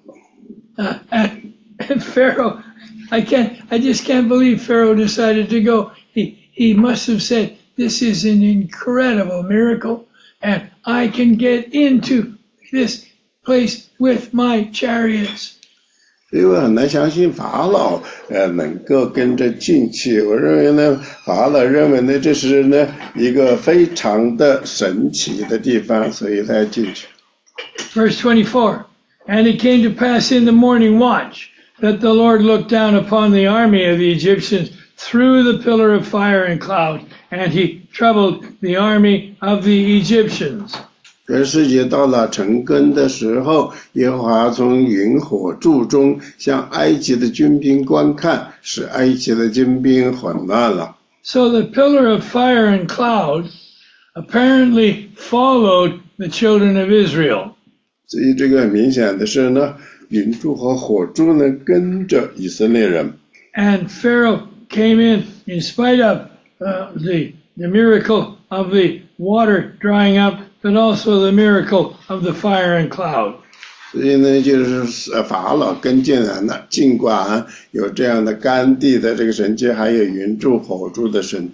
And Pharaoh, I just can't believe Pharaoh decided to go. He must have said, this is an incredible miracle, and I can get into this place with my chariots. 所以我很难相信法老能够跟着进去。我认为呢，法老认为呢这是呢一个非常的神奇的地方，所以他要进去。 Verse 24, and it came to pass in the morning watch that the Lord looked down upon the army of the Egyptians through the pillar of fire and cloud, and he troubled the army of the Egyptians. 世节到了成根的时候，耶和华从云火柱中向埃及的军兵观看，使埃及的军兵混乱了。 So the pillar of fire and cloud apparently followed the children of Israel. 所以这个很明显的是呢，云柱和火柱呢跟着以色列人。 And Pharaoh came in spite of the miracle of the water drying up, but also the miracle of the fire and cloud. 所以呢，就是法老跟进来了，尽管有这样的干地的这个神迹，还有云柱火柱的神迹。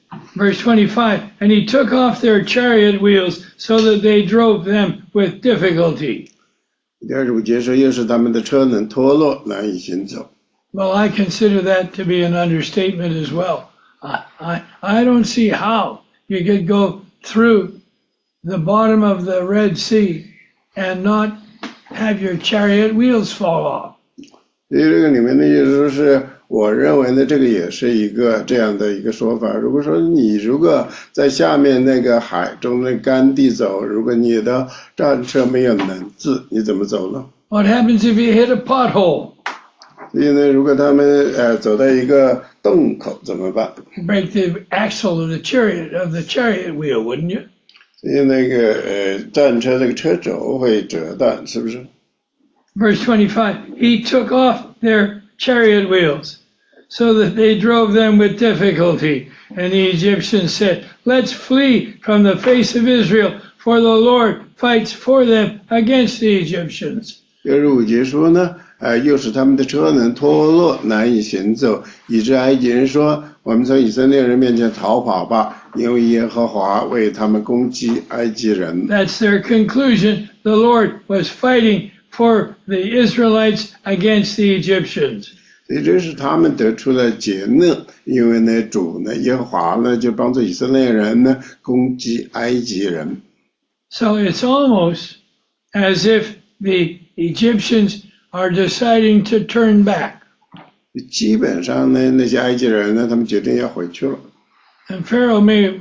Verse 25, and he took off their chariot wheels so that they drove them with difficulty. 第25节说，又使他们的车轮脱落，难以行走。 Well, I consider that to be an understatement as well. I don't see how you could go through the bottom of the Red Sea and not have your chariot wheels fall off. 所以这个里面的意思是，我认为呢，这个也是一个这样的一个说法。如果说你如果在下面那个海中的干地走，如果你的战车没有能治，你怎么走呢？ What happens if you hit a pothole? 所以呢，如果他们走到一个洞口怎么办？ Break the axle of the chariot wheel, wouldn't you? 所以那个战车这个车轴会折断，是不是？ Verse 25, he took off their chariot wheels so that they drove them with difficulty. And the Egyptians said, let's flee from the face of Israel, for the Lord fights for them against the Egyptians. 65节说呢，又使他们的车轮脱落，难以行走，以致埃及人说：“我们从以色列人面前逃跑吧，因为耶和华为他们攻击埃及人。” That's their conclusion. The Lord was fighting for the Israelites against the Egyptians. 所以这是他们得出了结论，因为呢，主呢，耶和华呢，就帮助以色列人呢攻击埃及人。 So it's almost as if the Egyptians are deciding to turn back. 基本上呢，那些埃及人呢，他们决定要回去了。 And Pharaoh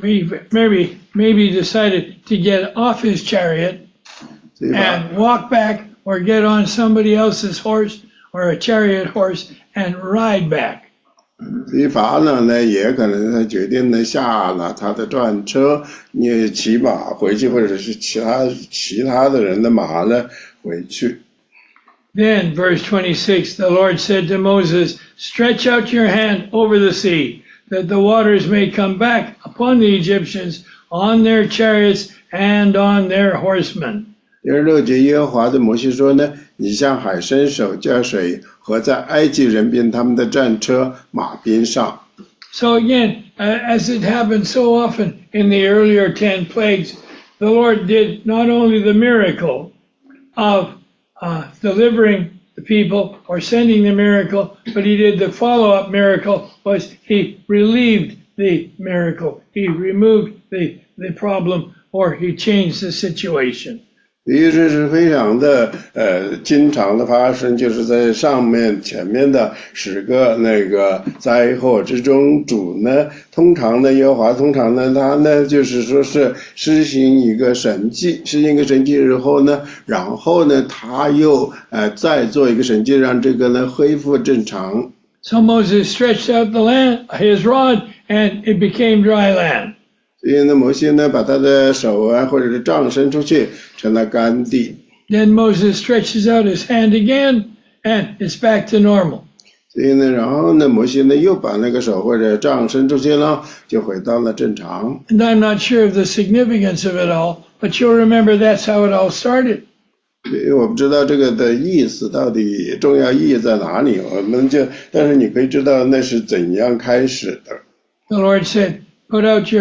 maybe decided to get off his chariot 所以吧， and walk back or get on somebody else's horse or a chariot horse and ride back. 所以法老呢，也可能他决定呢下了他的战车，你骑马回去，或者是其他的人的马呢回去。 Then, verse 26, the Lord said to Moses, stretch out your hand over the sea, that the waters may come back upon the Egyptians, on their chariots and on their horsemen. 26节，耶和华对摩西说呢，你向海伸手，叫水和在埃及人边他们的战车、马边上。 So again, as it happened so often in the earlier 10 plagues, the Lord did not only the miracle of delivering the people or sending the miracle, but he did the follow-up miracle was he relieved the miracle. He removed the problem or he changed the situation. 于是是非常的经常的发生，就是在前面的10个那个灾祸之中，主呢通常呢耶和华通常呢他呢就是说是施行一个神迹，施行一个神迹之后呢，然后呢他又再做一个神迹，让这个呢恢复正常。 So Moses stretched out his rod and it became dry land. 所以呢摩西呢把他的手或者是杖伸出去，成了干地。 Then Moses stretches out his hand again and it's back to normal. 所以呢，然后呢，摩西呢又把那个手或者杖伸出去了，就回到了正常。 And I'm not sure of the significance of it all, but you'll remember that's how it all started. 因为我不知道这个的意思到底重要意义在哪里，但是你可以知道那是怎样开始的。 The Lord said, put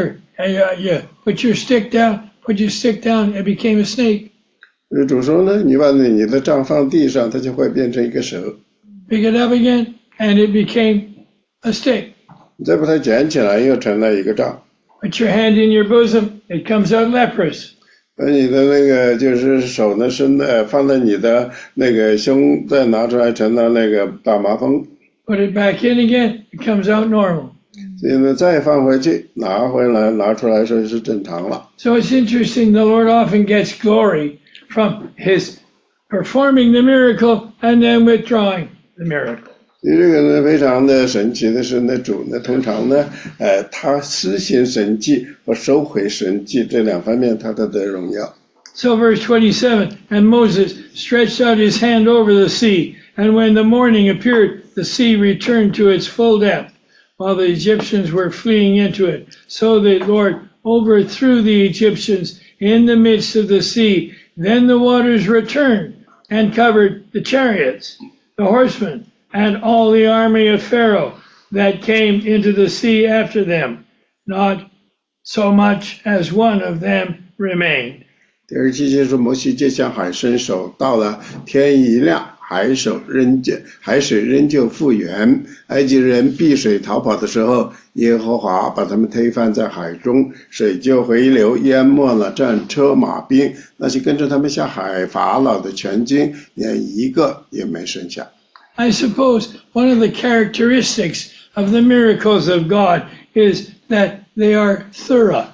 your stick down, it became a snake. 主说呢，你把你的杖放地上，它就会变成一个蛇。 Pick it up again, and it became a stick. 你再把它捡起来，又成了一个杖。 Put your hand in your bosom, it comes out leprous. 把你的那个就是手呢放在你的那个胸，再拿出来成了那个大麻风。 Put it back in again, it comes out normal. 所以呢，再放回去，拿出来说是正常了。 So it's interesting, the Lord often gets glory from his performing the miracle and then withdrawing the miracle. 这个呢非常的神奇的是呢，主呢通常呢，他施行神迹和收回神迹这两方面他都得荣耀。 So verse 27, and Moses stretched out his hand over the sea, and when the morning appeared, the sea returned to its full depth, while the Egyptians were fleeing into it. So the Lord overthrew the Egyptians in the midst of the sea. Then the waters returned and covered the chariots, the horsemen, and all the army of Pharaoh that came into the sea after them. not so much as one of them remained. 第27节说，摩西就向海伸手，到了天一亮，海水仍旧复原。埃及人避水逃跑的时候，耶和华把他们推翻在海中，水就回流，淹没了战车马兵，那些跟着他们下海法老的全军，连一个也没剩下。 I suppose one of the characteristics of the miracles of God is that they are thorough,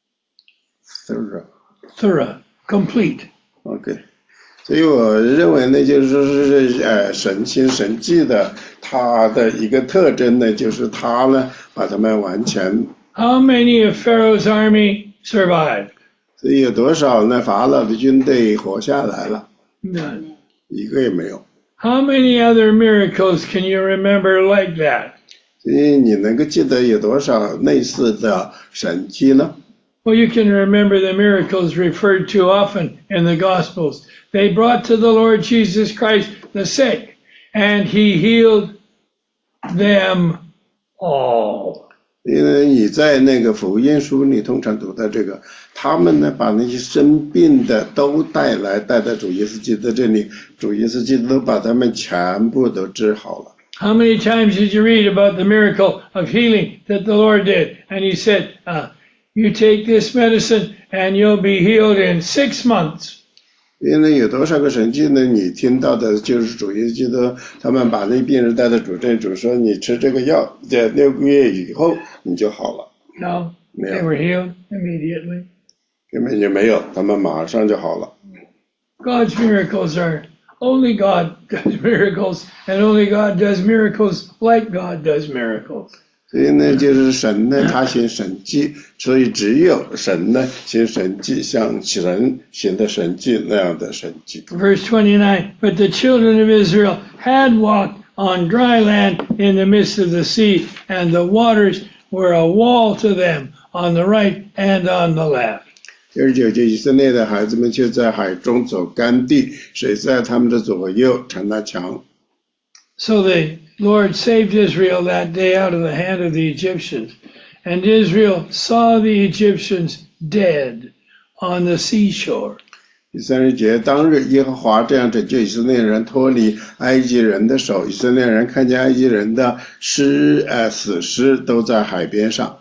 complete. OK， 所以我认为呢，就是说是神行神迹的，它的一个特征呢，就是它呢把它们完全。 How many of Pharaoh's army survived? 所以有多少呢？法老的军队活下来了？ None. 一个也没有。 How many other miracles can you remember like that? 所以你能够记得有多少类似的神迹呢？ Well, you can remember the miracles referred to often in the Gospels. They brought to the Lord Jesus Christ the sick, and he healed them all. 因为你在那个福音书里通常读到这个，他们呢把那些生病的都带到主耶稣基督这里，主耶稣基督把他们全部都治好了。 How many times did you read about the miracle of healing that the Lord did? And he said, you take this medicine and you'll be healed in 6 months. 因为有多少个神迹呢？你听到的就是主耶稣基督，他们把那病人带到主这里，主说你吃这个药，在6个月以后你就好了。 No, they were healed immediately. 根本就没有，他们马上就好了。 God's miracles are only God does miracles, and only God does miracles like God does miracles. 所以呢，就是神呢，他行神迹，所以只有神呢行神迹，像神行的神迹那样的神迹。 Verse 29, but the children of Israel had walked on dry land in the midst of the sea, and the waters were a wall to them on the right and on the left. 29节，以色列的孩子们就在海中走干地，水在他们的左右成了墙。 So the Lord saved Israel that day out of the hand of the Egyptians. And Israel saw the Egyptians dead on the seashore. 第30节，当日耶和华这样拯救以色列人脱离埃及人的手，以色列人看见埃及人的死尸都在海边上。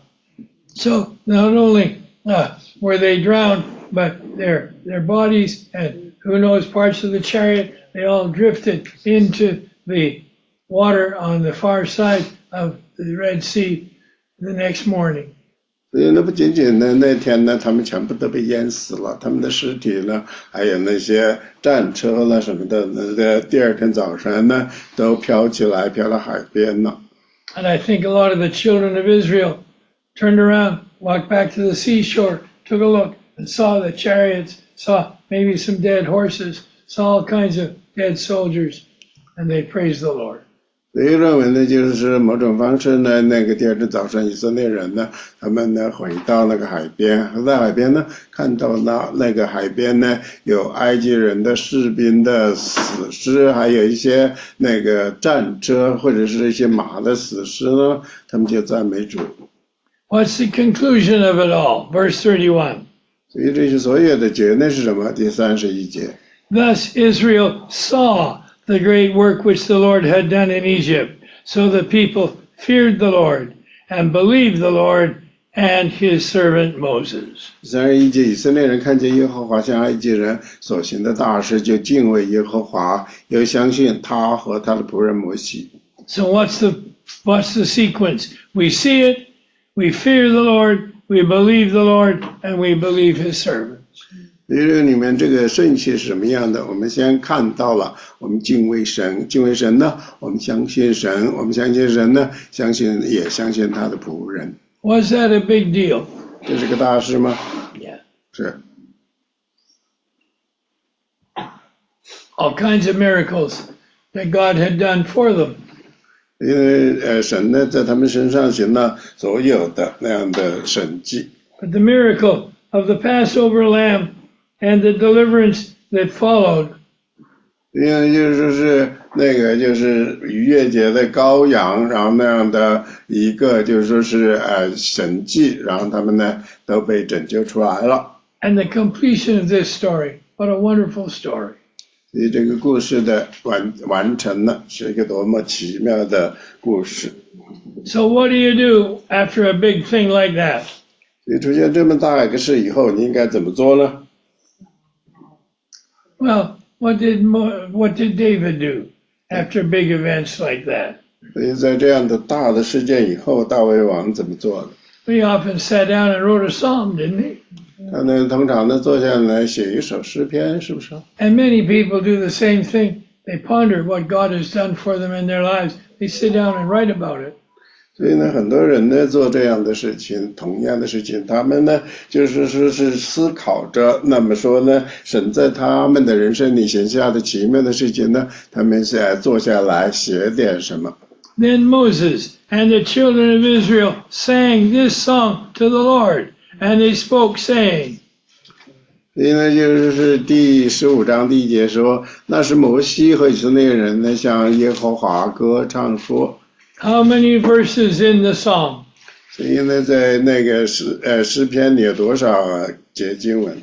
So not only were they drowned, but their bodies and who knows parts of the chariot, they all drifted into the water on the far side of the Red Sea the next morning. 所以呢，不仅仅呢，那天呢，他们全部都被淹死了，他们的尸体呢，还有那些战车了什么的，那第二天早上呢，都飘起来，飘到海边了。 And I think a lot of the children of Israel turned around, walked back to the seashore, took a look, and saw the chariots, saw maybe some dead horses, saw all kinds of dead soldiers, and they praised the Lord. 所以认为呢，就是某种方式呢，那个第二天早上，以色列人呢，他们呢回到那个海边，在海边呢看到那个海边呢有埃及人的士兵的死尸，还有一些那个战车或者是一些马的死尸呢，他们就赞美主。 What's the conclusion of it all? Verse 31. 所以这些所有的结论是什么？第31节。 Thus Israel saw the great work which the Lord had done in Egypt. So the people feared the Lord and believed the Lord and his servant Moses. 31节，以色列人看见耶和华向埃及人所行的大事，就敬畏耶和华，又相信他和他的仆人摩西。 So what's the sequence? We see it, we fear the Lord, we believe the Lord, and we believe his servants. 这个里面这个顺序是什么样的？我们先看到了，我们敬畏神，敬畏神呢，我们相信神，我们相信神呢，也相信他的仆人。 Was that a big deal? 这是个大事吗？ Yeah. 是。 All kinds of miracles that God had done for them. 因为神呢在他们身上行了所有的那样的神迹。 But the miracle of the Passover lamb and the deliverance that followed. 因为就是那个就是逾越节的羔羊，然后那样的一个就是说是神迹，然后他们呢都被拯救出来了。 And the completion of this story, what a wonderful story. 所以这个故事的完成了，是一个多么奇妙的故事。 So what do you do after a big thing like that? 所以出现这么大一个事以后，你应该怎么做呢？ Well, what did David do after big events like that? 所以在这样的大的事件以后，大卫王怎么做的？ He often sat down and wrote a psalm, didn't he? 他呢，通常呢坐下来写一首诗篇，是不是？ And many people do the same thing. They ponder what God has done for them in their lives. They sit down and write about it. 所以呢，很多人呢做这样的事情，同样的事情，他们呢就是说是思考着，那么说呢，神在他们的人生里写下的奇妙的事情呢，他们是坐下来写点什么。 Then Moses and the children of Israel sang this song to the Lord, and they spoke, saying. 所以呢，就是第15章第1节说，那是摩西和以色列人呢向耶和华歌唱说。 How many verses in the psalm? 所以呢，在那个诗篇里有多少节经文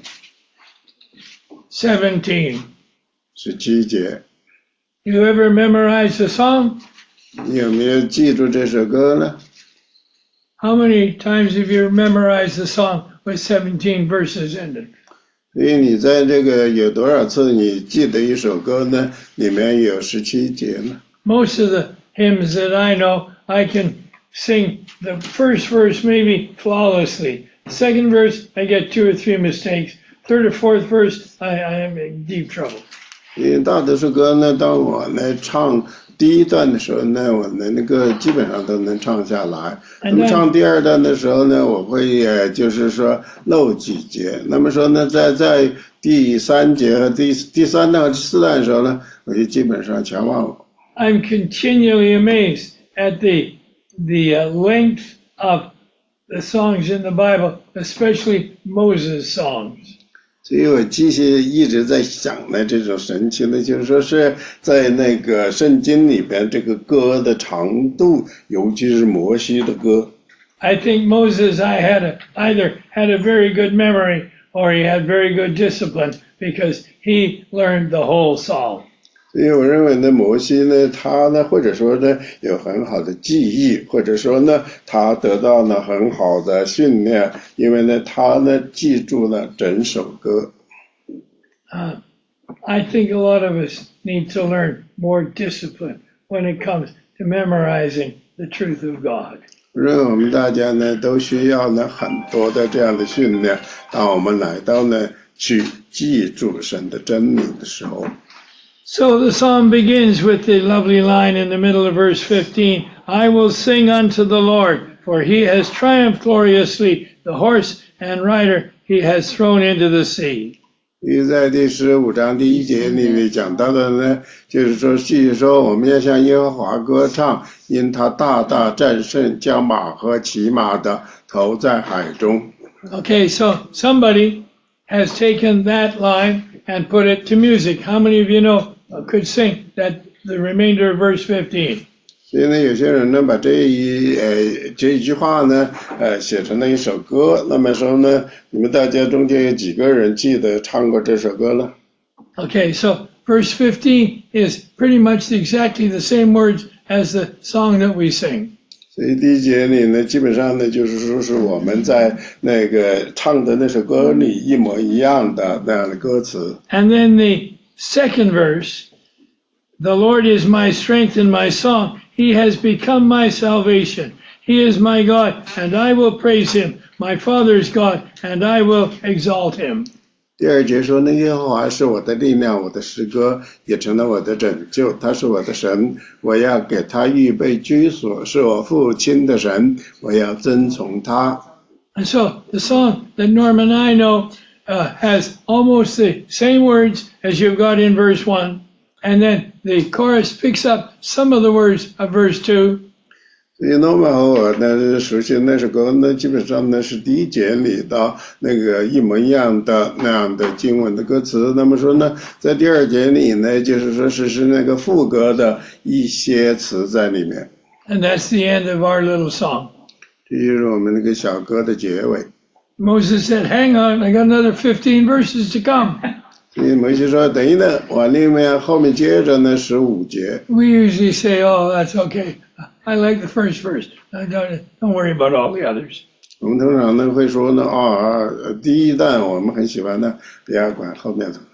17. ？17节。 You ever memorize the song? 你有没有记住这首歌呢？ How many times have you memorized the song with 17 verses in it? 所以你在这个有多少次你记得一首歌呢？里面有17节呢。 Most of the hymns that I know, I can sing the first verse maybe flawlessly. Second verse, I get 2 or 3 mistakes. Third or fourth verse, I am in deep trouble. 因为大多数歌呢，当我呢唱第一段的时候呢，我的那个基本上都能唱下来。那么唱第二段的时候呢，我会就是说漏几节。那么说呢，在第3节和第3段和第4段的时候呢，我就基本上全忘了。 I'm continually amazed at the length of the songs in the Bible, especially Moses' songs. 所以我一直在想呢，这种神奇的，就是说是在那个圣经里边这个歌的长度，尤其是摩西的歌。 I think Moses either had a very good memory or he had very good discipline because he learned the whole psalm. 所以我认为呢，摩西呢，他呢，或者说呢，有很好的记忆，或者说呢，他得到了很好的训练，因为呢，他呢，记住了整首歌。 I think a lot of us need to learn more discipline when it comes to memorizing the truth of God. 我认为我们大家呢，都需要呢很多的这样的训练，当我们来到呢去记住神的真理的时候。 So the psalm begins with the lovely line in the middle of verse 15, I will sing unto the Lord, for he has triumphed gloriously, the horse and rider he has thrown into the sea. 因为在第15章第1节里面讲到的呢，就是说继续说我们要向耶和华歌唱，因他大大战胜，将马和骑马的投在海中。 Okay, so somebody has taken that line and put it to music. How many of you could sing that the remainder of verse 15? 所以呢，有些人呢把这一句话呢，写成了一首歌。那么说呢，你们大家中间有几个人记得唱过这首歌呢？ Okay, so verse 15 is pretty much exactly the same words as the song that we sing. 所以第1节里呢，基本上呢就是说是我们在那个唱的那首歌里一模一样的那样的歌词。 And then the second verse, the Lord is my strength and my song. He has become my salvation. He is my God, and I will praise him, my Father's God, and I will exalt him. 第2节说呢，耶和华是我的力量，我的诗歌，也成了我的拯救。他是我的神，我要给他预备居所，是我父亲的神，我要遵从他。 And so the song that Norm and I know has almost the same words as you've got in verse 1. And then the chorus picks up some of the words of verse 2. 所以诺曼和我呢熟悉那首歌，那基本上呢是第一节里的那个一模一样的那样的经文的歌词。那么说呢，在第二节里呢，就是说是那个副歌的一些词在里面。 And that's the end of our little song. 这就是我们那个小歌的结尾。 Moses said, "Hang on, I got another 15 verses to come." 所以摩西说：“等一等，我另外后面接着呢15节。” We usually say, "Oh, that's okay. I like the first verse. Don't worry about all the others." 我们通常呢会说呢，第一段我们很喜欢的，不要管后面的。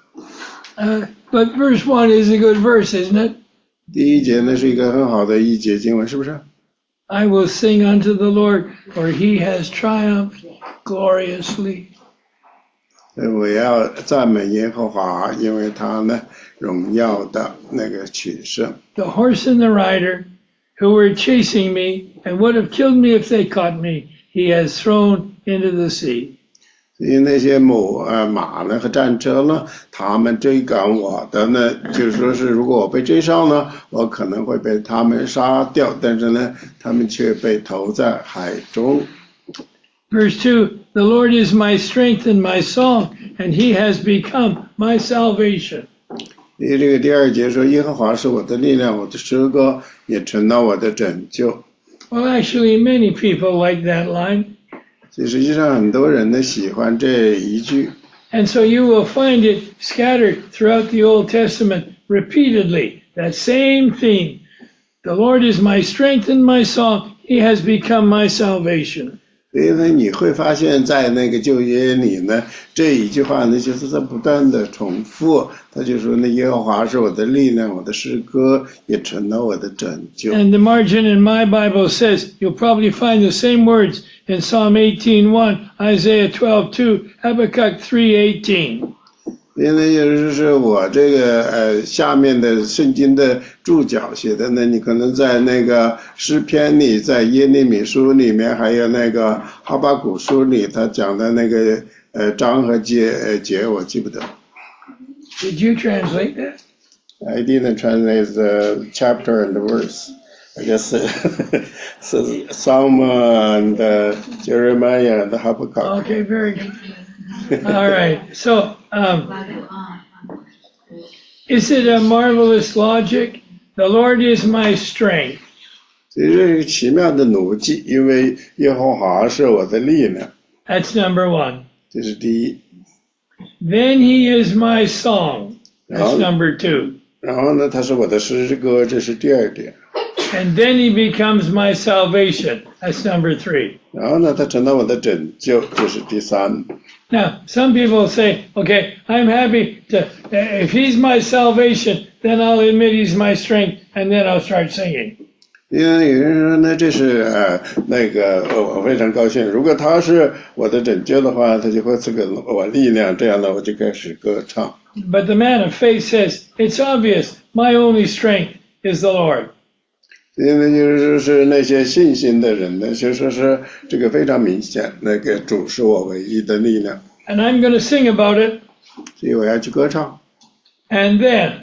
But verse 1 is a good verse, isn't it? 第一节呢是一个很好的一节经文，是不是？ I will sing unto the Lord, for he has triumphed gloriously. 我要赞美耶和华，因为他呢荣耀的那个取胜。 The horse and the rider who were chasing me and would have killed me if they caught me, he has thrown into the sea. 所以那些马呢和战车呢，他们追赶我的呢，就是说是如果我被追上呢，我可能会被他们杀掉，但是呢，他们却被投在海中。 Verse 2, the Lord is my strength and my song, and he has become my salvation. 因为这个第二节说，耶和华是我的力量，我的诗歌也成了我的拯救。 Well, actually, many people like that line. 所以实际上很多人呢喜欢这一句。 And so you will find it scattered throughout the Old Testament repeatedly, that same theme. The Lord is my strength and my song, he has become my salvation. 所以呢，你会发现在那个旧约里呢，这一句话呢，就是在不断的重复。他就说呢，耶和华是我的力量，我的诗歌也成了我的拯救。 And the margin in my Bible says you'll probably find the same words in Psalm 18:1, Isaiah 12:2, Habakkuk 3:18. 因为就是我这个下面的圣经的注脚写的呢，你可能在那个诗篇里，在耶利米书里面，还有那个哈巴谷书里，他讲的那个章和节我记不得。 Did you translate that? I didn't translate the chapter and the verse. I guess Psalm and Jeremiah and Habakkuk. Okay, very good. All right. So, is it a marvelous logic? The Lord is my strength. 这是一个奇妙的逻辑，因为耶和华是我的力量。 That's number one. 这是第一。 Then he is my song. That's number two. 然后呢，他是我的诗歌，这是第二点。 And then he becomes my salvation. That's number three. 然后呢，他成了我的拯救，这是第三。 Now, some people say, okay, I'm happy to, if he's my salvation, then I'll admit he's my strength, and then I'll start singing. 因为有人说呢，这是那个我非常高兴，如果他是我的拯救的话，他就会赐给我力量，这样呢，我就开始歌唱。 But the man of faith says, it's obvious, my only strength is the Lord. 因为就是那些信心的人呢，就说是这个非常明显，那个主是我唯一的力量。 And I'm going to sing about it. 所以我要去歌唱。 And then,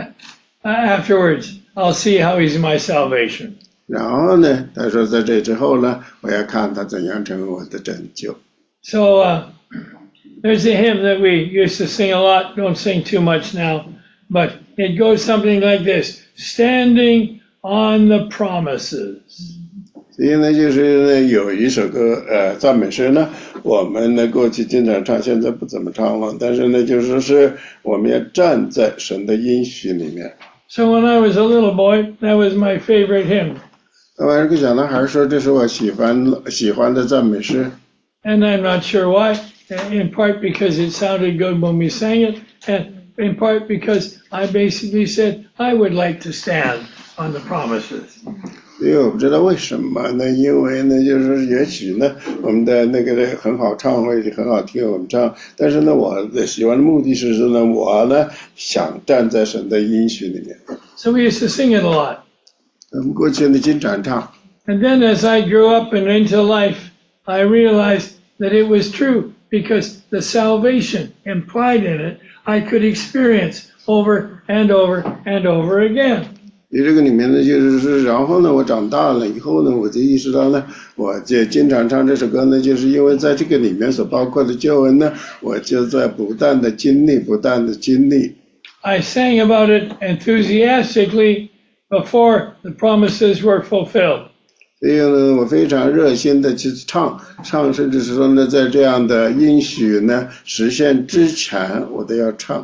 afterwards, I'll see how he's my salvation. 然后呢，他说在这之后呢，我要看他怎样成为我的拯救。 So, there's a hymn that we used to sing a lot, don't sing too much now, but it goes something like this, standing on the promises. 所以呢，就是呢有一首歌，赞美诗呢，我们呢过去经常唱，现在不怎么唱了。但是呢，就是是我们要站在神的应许里面。 So when I was a little boy, that was my favorite hymn. 那我这个小男孩说，这是我喜欢的赞美诗。 And I'm not sure why, in part because it sounded good when we sang it, and in part because I basically said I would like to stand on the promises. 因为我不知道为什么呢，因为呢，就是也许呢，我们的那个很好唱，或者很好听我们唱，但是呢，我的喜欢的目的是呢，我呢想站在神的应许里面。 So we used to sing it a lot. 我们过去呢经常唱。 And then as I grew up and into life, I realized that it was true because the salvation implied in it, I could experience over and over and over again. 这个里面呢，就是然后呢，我长大了以后呢，我就意识到呢，我就经常唱这首歌呢，就是因为在这个里面所包括的救恩呢，我就在不断的经历，不断的经历。 I sang about it enthusiastically before the promises were fulfilled. 所以呢，我非常热心的去唱，甚至是说呢，在这样的应许呢实现之前，我都要唱。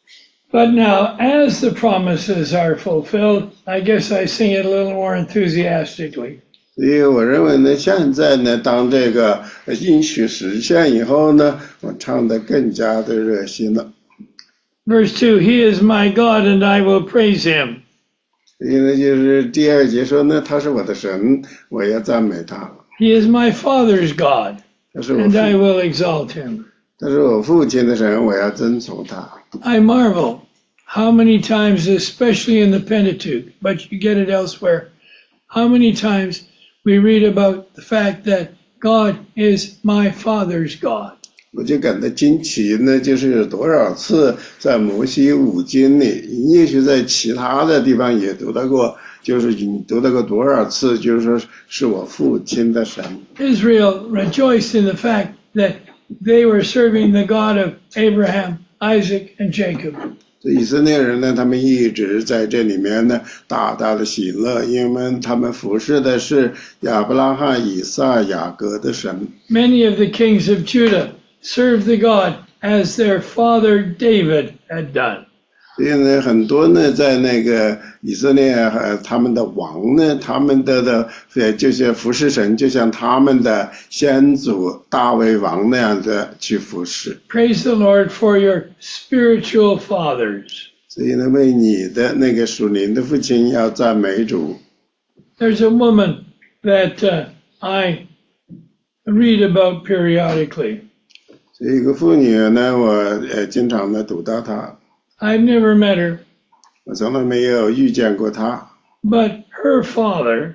But now, as the promises are fulfilled, I guess I sing it a little more enthusiastically. 所以我认为呢，现在呢，当这个应许实现以后呢，我唱得更加的热心了。 Verse 2, He is my God and I will praise Him. 因为就是第二节说呢，他是我的神，我要赞美他。 He is my Father's God 他是我 and I will exalt Him. 他是我父亲的神，我要遵从他。 I marvel how many times, especially in the Pentateuch, but you get it elsewhere, how many times we read about the fact that God is my Father's God. 我就感到惊奇呢，就是有多少次在摩西五经里，也许在其他的地方也读到过，就是你读到过多少次，就是说是我父亲的神。 Israel rejoiced in the fact that they were serving the God of Abraham, Isaac, and Jacob. 以色列人呢，他们一直在这里面呢，大大的喜乐，因为他们服侍的是亚伯拉罕、以撒、雅各的神。 Many of the kings of Judah served the God as their father David had done. 所以呢，很多呢，在那个以色列他们的王呢，他们的就是服侍神，就像他们的先祖大卫王那样的去服侍。 Praise the Lord for your spiritual fathers. 所以呢，为你的那个属灵的父亲要赞美主。 There's a woman that I read about periodically. 所以一个妇女呢，我经常的读到她。 I've never met her. 我从来没有遇见过她。 But her father,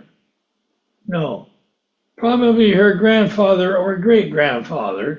no, probably her grandfather or great-grandfather,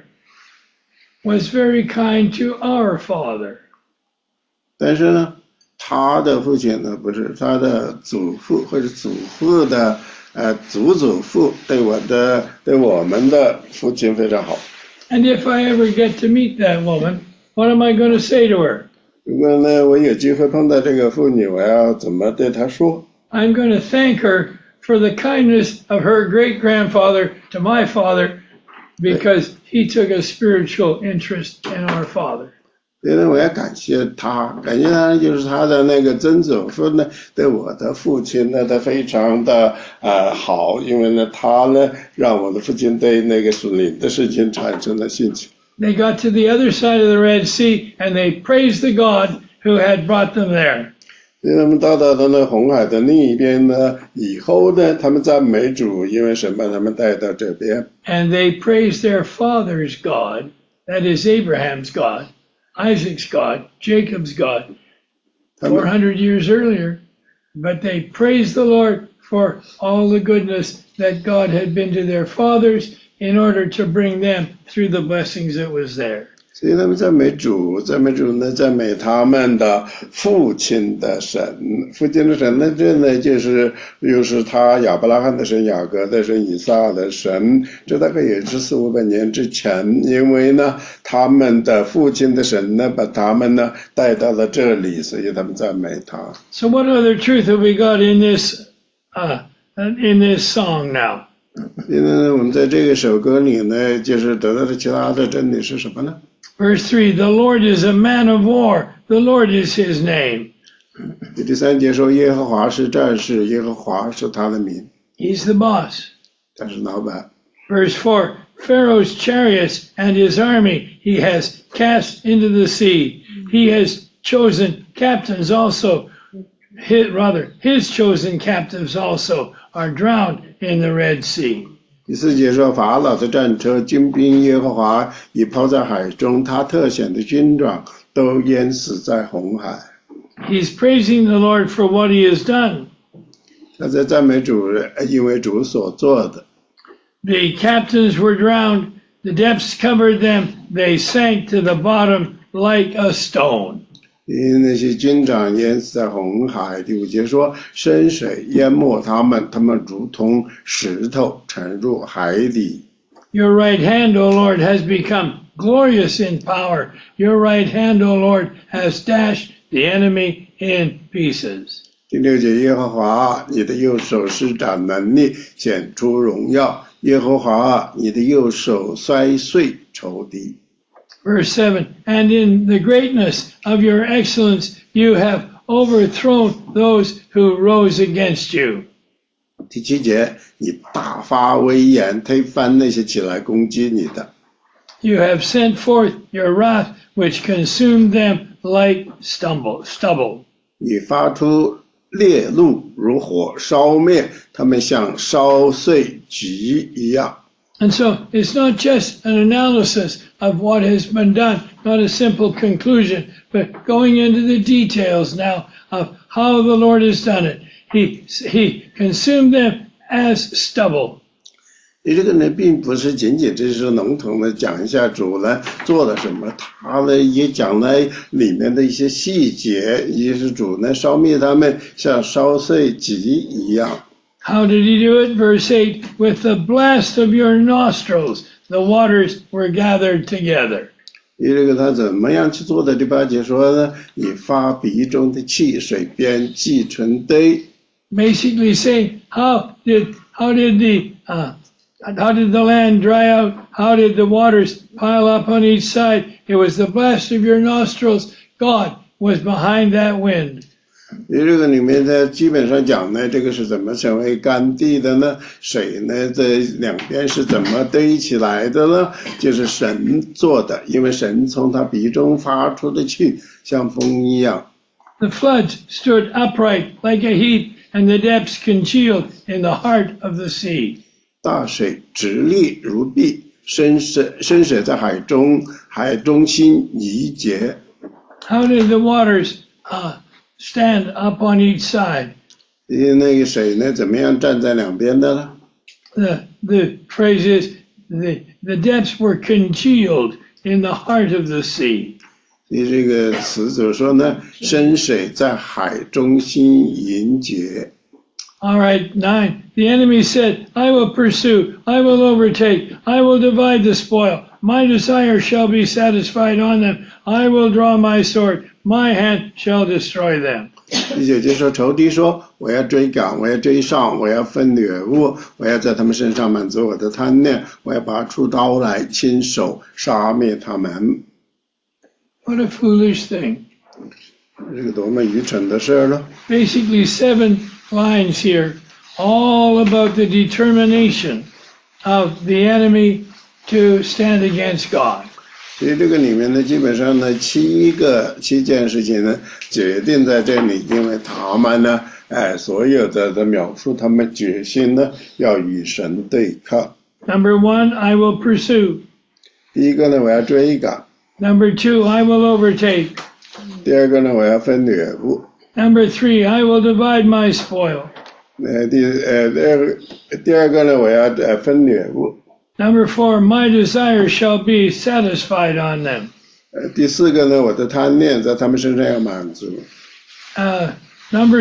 was very kind to our father. 但是呢，她的父亲呢，不是她的祖父或者祖父的祖祖父对我们的父亲非常好。 And if I ever get to meet that woman, what am I going to say to her? 如果呢，我有机会碰到这个妇女，我要怎么对她说？ I'm going to thank her for the kindness of her great-grandfather to my father because he took a spiritual interest in our father. 所以呢，我要感谢她，就是她的那个曾祖父呢，对我的父亲呢，他非常的好，因为呢，他呢让我的父亲对那个属灵的事情产生了兴趣。 They got to the other side of the Red Sea and they praised the God who had brought them there. 所以他们到了那红海的另一边呢，以后呢，他们赞美主，因为神把他们带到这边。 And they praised their father's God, that is Abraham's God, Isaac's God, Jacob's God, 400 years earlier. But they praised the Lord for all the goodness that God had been to their fathers in order to bring them through the blessings that was there. 所以他们赞美主呢，赞美他们的父亲的神。父亲的神呢，这呢就是又是他亚伯拉罕的神、雅各的神、以撒的神。这大概也是400-500年之前，因为呢，他们的父亲的神呢，把他们呢带到了这里，所以他们赞美他。 So what other truth have we got in this song now? 因为我们在这个首歌里呢，就是得到的其他的真理是什么呢？ Verse 3, the Lord is a man of war. The Lord is his name. 第3节说，耶和华是战士，耶和华是他的名， He's the boss. 他是老板。 Verse 4, Pharaoh's chariots and his army he has cast into the sea. He has chosen captains also. His chosen captives also are drowned in the Red Sea. 第4节说，法老的战车、精兵耶和华已抛在海中，他特选的军长都淹死在红海。 He's praising the Lord for what he has done. 他在赞美主，因为主所做的。 The captains were drowned. The depths covered them. They sank to the bottom like a stone. 因那些军长淹死在红海。第5节说，深水淹没他们，他们如同石头沉入海底。 Your right hand, O Lord, has become glorious in power. Your right hand, O Lord, has dashed the enemy in pieces. 第6节，耶和华，你的右手施展能力，显出荣耀。耶和华，你的右手摔碎仇敌。 Verse 7, and in the greatness of your excellence, you have overthrown those who rose against you. 第7节，你大发威严，推翻那些起来攻击你的。 You have sent forth your wrath, which consumed them like stubble. 你发出烈怒如火烧灭，他们像烧碎菊一样。 And so it's not just an analysis of what has been done, not a simple conclusion, but going into the details now of how the Lord has done it. He consumed them as stubble. 这个呢，并不是仅仅只是笼统的讲一下主呢做了什么，他呢也讲了里面的一些细节，也是主呢烧灭他们，像烧碎菊一样。 How did he do it? Verse 8, with the blast of your nostrils, the waters were gathered together. 这个他怎么样去做的？第8节说呢，你发鼻中的气，水边积成堆。 Basically saying, how did the land dry out? How did the waters pile up on each side? It was the blast of your nostrils. God was behind that wind. 这个里面呢，基本上讲呢，这个是怎么成为干地的呢？水呢，在两边是怎么堆起来的呢？就是神做的，因为神从他鼻中发出的气，像风一样。 The floods stood upright like a heap, and the depths congealed in the heart of the sea. 大水直立如壁，深水在海中心凝结。 How did the waters stand up on each side? 那个水呢，怎么样站在两边的呢？ The phrase is the depths were congealed in the heart of the sea. 这个词怎么说呢？深水在海中心凝结。 All right, 9. The enemy said, I will pursue, I will overtake, I will divide the spoil. My desire shall be satisfied on them. I will draw my sword. My hand shall destroy them. 第9节说，仇敌说，我要追赶，我要追上，我要分掠物，我要在他们身上满足我的贪念，我要拔出刀来，亲手杀灭他们。 What a foolish thing. 这个多么愚蠢的事呢？ Basically 7 lines here, all about the determination of the enemy to stand against God. 所以这个里面呢，基本上呢7件事情呢，决定在这里，因为他们呢，所有的描述，他们决心呢要与神对抗。 Number 1, I will pursue. 第一个呢，我要追赶。 Number 2, I will overtake. 第二个呢，我要分掠物。 Number 3, I will divide my spoil. 第二个呢，我要分掠物。 Number 4, my desire shall be satisfied on them. 第4个呢，我的贪念在他们身上要满足。 Number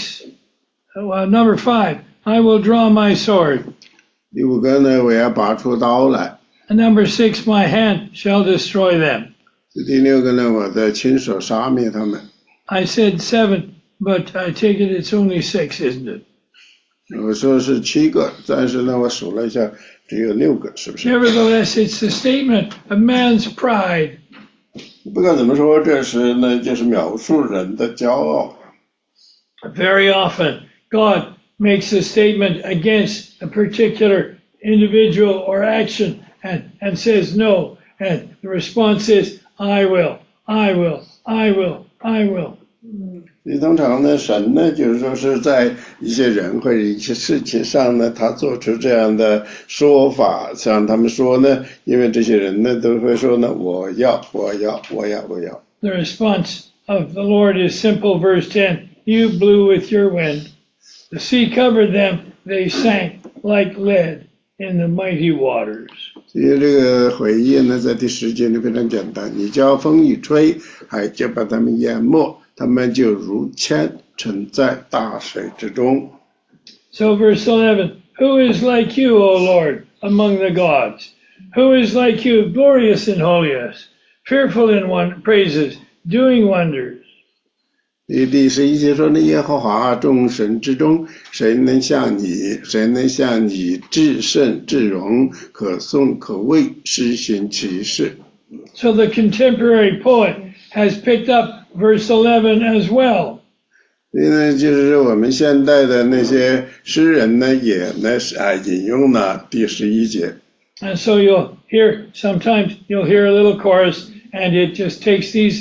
5, I will draw my sword. 第5个呢，我要拔出刀来。 And number 6, my hand shall destroy them. 第6个呢，我的亲手杀灭他们。 I said 7, but I take it it's only 6, isn't it? 我说是7个，但是呢，我数了一下，只有6个，是不是？ Nevertheless, it's the statement of man's pride. 不管怎么说，这是呢，就是描述人的骄傲。 Very often, God makes a statement against a particular individual or action and says no. And the response is, I will, I will, I will, I will. 通常呢，神呢，就是说是在一些人或者一些事情上呢，他做出这样的说法，像他们说呢，因为这些人呢都会说呢，我要。 The response of the Lord is simple, verse 10. You blew with your wind. The sea covered them. They sank like lead in the mighty waters. 因为这个回应呢，在第10节里非常简单，你叫风一吹，海就把他们淹没，他们就如铅沉在大水之中。 So verse 11, who is like you, O Lord, among the gods? Who is like you, glorious in holiness, fearful in praises, doing wonders? 第11节说呢，耶和华众神之中，谁能像你？谁能像你至圣至荣，可颂可畏，施行奇事？ So the contemporary poet has picked up verse 11 as well. 所以呢，就是我们现代的那些诗人呢，也呢引用了第11节。 And so sometimes you'll hear a little chorus, and it just takes these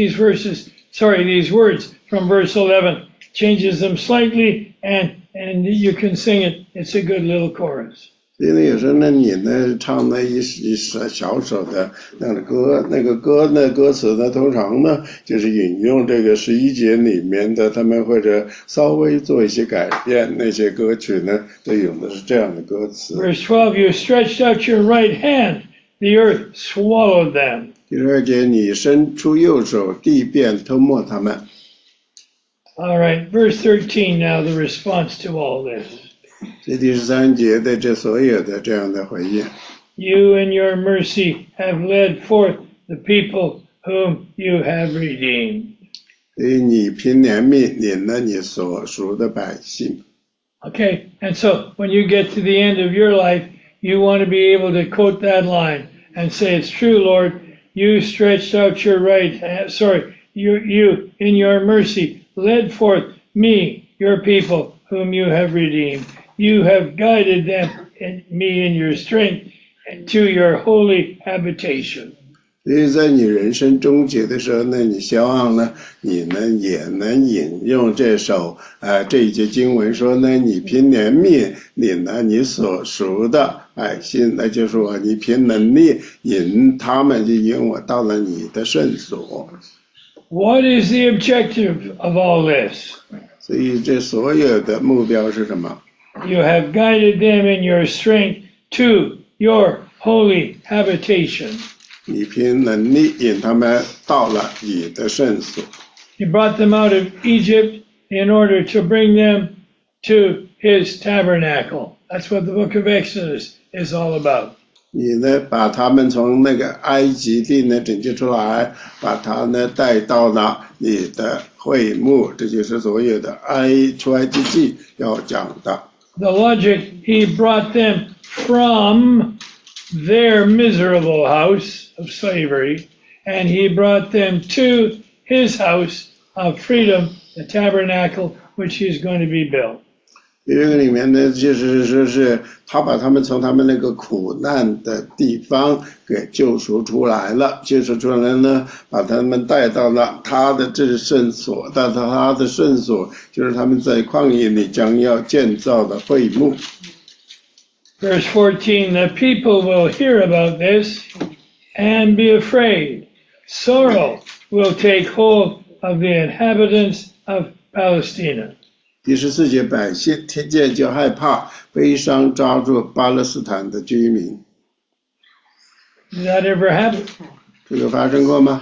words from verse 11, changes them slightly, and you can sing it. It's a good little chorus. 所以呢，有时候呢，你呢唱那一小首的那样的歌，那个歌呢，歌词呢，通常呢就是引用这个11节里面的，他们或者稍微做一些改变，那些歌曲呢，都用的是这样的歌词。 Verse 12, you stretched out your right hand, the earth swallowed them. 第12节，你伸出右手，地便吞没他们。 All right, verse 13 now, the response to all this. 这第13节的这所有的这样的回应。 You in your mercy have led forth the people whom you have redeemed. 所以你凭怜悯领了你所属的百姓。 Okay, and so when you get to the end of your life, you want to be able to quote that line and say, it's true, Lord, you stretched out your right hand, you in your mercy led forth me, your people, whom you have redeemed. You have guided me in your strength to your holy habitation. 所以在你人生终结的时候呢，你希望呢，你呢也能引用这首这一节经文说呢，你凭怜悯领了你所属的百姓，那就是说你凭能力引他们就引我到了你的圣所。 What is the objective of all this? 所以这所有的目标是什么？ You have guided them in your strength to your holy habitation. 你凭能力引他们到了你的圣所。 He brought them out of Egypt in order to bring them to his tabernacle. That's what the book of Exodus is all about. 你呢，把他们从那个埃及地呢拯救出来，把他呢带到了你的会幕，这就是所有的出埃及记要讲的。 The logic, he brought them from their miserable house of slavery, and he brought them to his house of freedom, the tabernacle, which is going to be built. 这个里面呢，就是说是他把他们从他们那个苦难的地方给救赎出来了，救赎出来呢，把他们带到了他的至圣所，到他的圣所，就是他们在旷野里将要建造的会幕。 Verse 14, the people will hear about this and be afraid. Sorrow will take hold of the inhabitants of Palestina. 第14节，百姓听见就害怕，悲伤抓住巴勒斯坦的居民。 Did that ever happen? 这个发生过吗？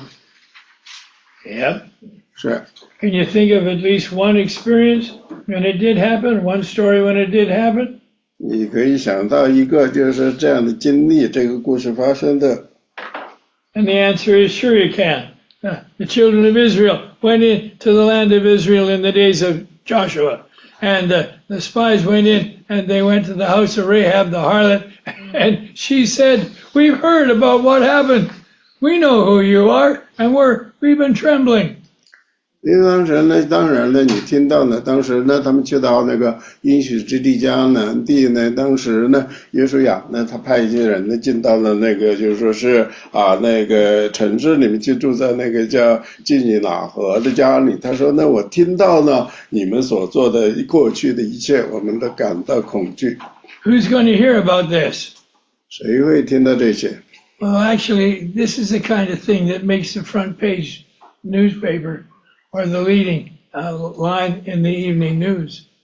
Yep. 是。 Can you think of at least one experience when it did happen? One story when it did happen? 你可以想到一个就是这样的经历，这个故事发生的。 And the answer is sure you can. The children of Israel went into the land of Israel in the days of Joshua. And the spies went in and they went to the house of Rahab the harlot. And she said, we've heard about what happened. We know who you are. And we've been trembling. 因为当然了，你听到呢，当时呢，他们去到那个应许之地迦南地呢，当时呢，约书亚呢，他派一些人呢进到了那个，就是说是那个城市里面去，住在那个叫基尼拿河的家里。他说呢，我听到呢你们所做的过去的一切，我们都感到恐惧。 Who's going to hear about this? 谁会听到这些？ Well, actually, this is the kind of thing that makes the front page newspaper or the leading line in the evening news.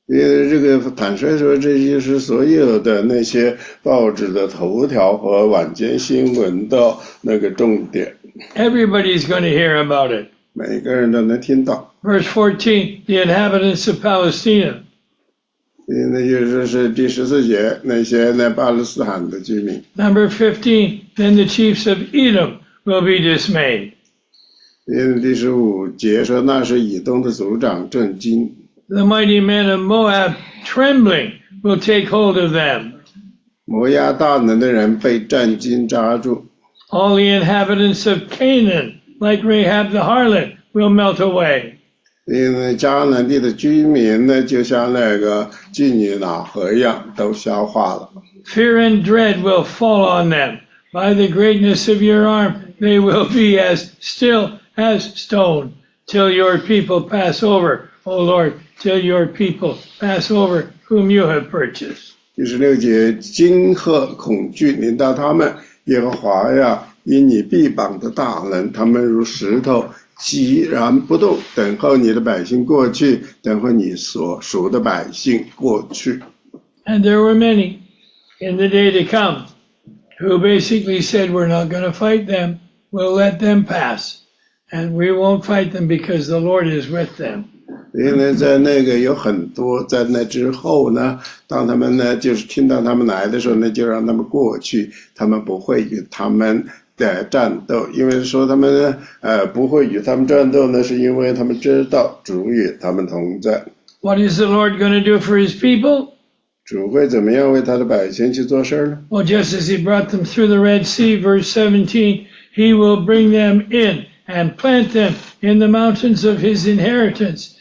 这个坦率说，这就是所有的那些报纸的头条和晚间新闻的那个重点。 Everybody's going to hear about it. 每个人都能听到。 Verse 14, the inhabitants of Palestina. 那就是第14节，那些巴勒斯坦的居民。 Number 15, then the chiefs of Edom will be dismayed. 第15节说，那是以东的族长震惊。 The mighty men of Moab, trembling, will take hold of them. 摩押大能的人被战惊扎住。 All the inhabitants of Canaan, like Rahab the harlot, will melt away. 因为迦南地的居民呢，就像那个妓女喇合一样，都消化了。 Fear and dread will fall on them. By the greatness of your arm, they will be as still as stone, till your people pass over, O Lord, till your people pass over, whom you have purchased. 第16节，惊吓恐惧临到他们，耶和华呀，因你臂膀的大能，他们如石头，寂然不动，等候你的百姓过去，等候你所属的百姓过去。 And there were many in the day to come who basically said, we're not going to fight them, we'll let them pass, and we won't fight them because the Lord is with them. 因为在那个有很多，在那之后呢，当他们呢就是听到他们来的时候呢，就让他们过去，他们不会与他们的战斗，因为说他们呢不会与他们战斗呢，是因为他们知道主与他们同在。 What is the Lord going to do for his people? 主会怎么样为他的百姓去做事呢？ Well, just as he brought them through the Red Sea, verse 17, he will bring them in and plant them in the mountains of his inheritance,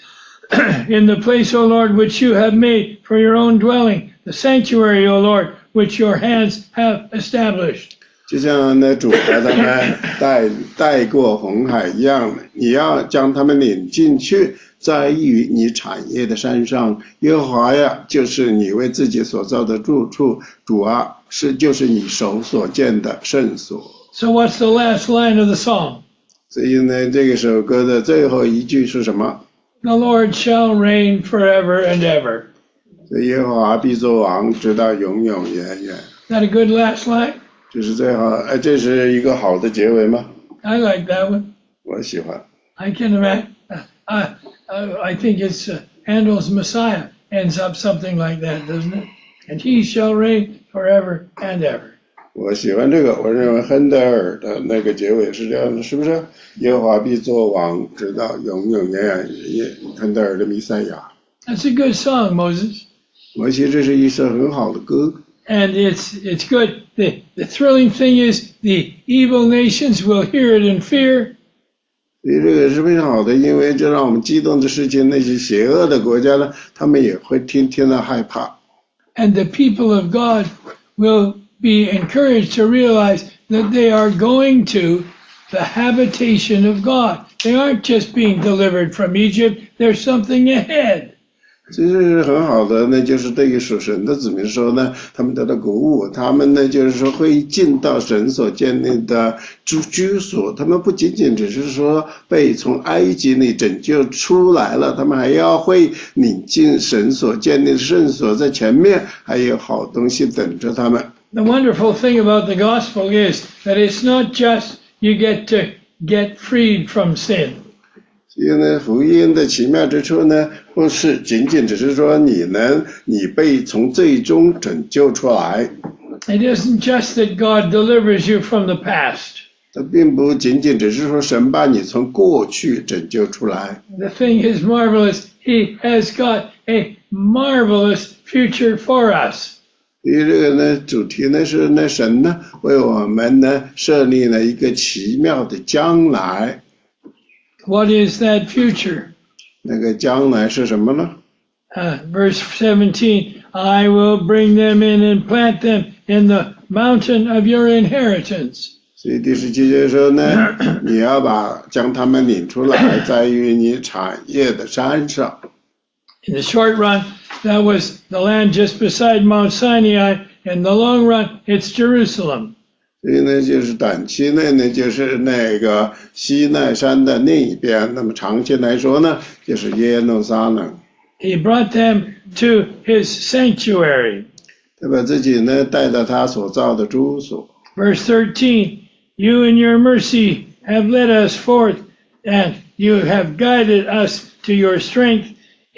in the place, O Lord, which you have made for your own dwelling, the sanctuary, O Lord, which your hands have established. 就像那主把他们带过红海一样，你要将他们领进去，在于你产业的山上。耶和华呀，就是你为自己所造的住处，主啊，就是你手所建的圣所。 So what's the last line of the song? 所以呢，这个首歌的最后一句是什么？ The Lord shall reign forever and ever. 所以耶和华必作王，直到永永远远。 Is that a good last line? 这是最好，这是一个好的结尾吗？ I like that one. 我喜欢。 I can imagine. I think it's Handel's Messiah ends up something like that, doesn't it? And he shall reign forever and ever. 我喜欢这个，我认为亨德尔的那个结尾是这样的，是不是？耶和华必作王，直到永永远远。亨德尔的弥赛亚。 That's a good song, Moses. 我觉得这是一首很好的歌。 And it's good. The thrilling thing is the evil nations will hear it in fear. 所以这个是非常好的，因为这让我们激动的事情，那些邪恶的国家呢，他们也会听到害怕。 And the people of God will be encouraged to realize that they are going to the habitation of God. They aren't just being delivered from Egypt. There's something ahead. 这是很好的，那就是对于属神的子民说呢，他们得到鼓舞，他们呢就是说会进到神所建立的居所，他们不仅仅只是说被从埃及里拯救出来了，他们还要会领进神所建立的圣所，在前面还有好东西等着他们。 The wonderful thing about the gospel is that it's not just you get to get freed from sin. 所以呢，福音的奇妙之处呢，不是仅仅只是说你被从罪中拯救出来。 It isn't just that God delivers you from the past. 它并不仅仅只是说神把你从过去拯救出来。 The thing is marvelous. He has got a marvelous future for us. 所以这个呢，主题呢是神呢为我们呢设立了一个奇妙的将来。 What is that future? 那个将来是什么呢？ Verse 17, I will bring them in and plant them in the mountain of your inheritance. 所以第17节说呢，你要将他们领出来，在于你产业的山上。 In the short run, that was the land just beside Mount Sinai. In the long run, it's Jerusalem. 所以呢，就是短期内呢，就是那个西奈山的另一边；那么长期来说呢，就是耶路撒冷。 He brought them to his sanctuary. 他把自己呢带到他所造的住所。 Verse 13, you in your mercy have led us forth, and you have guided us to your strength,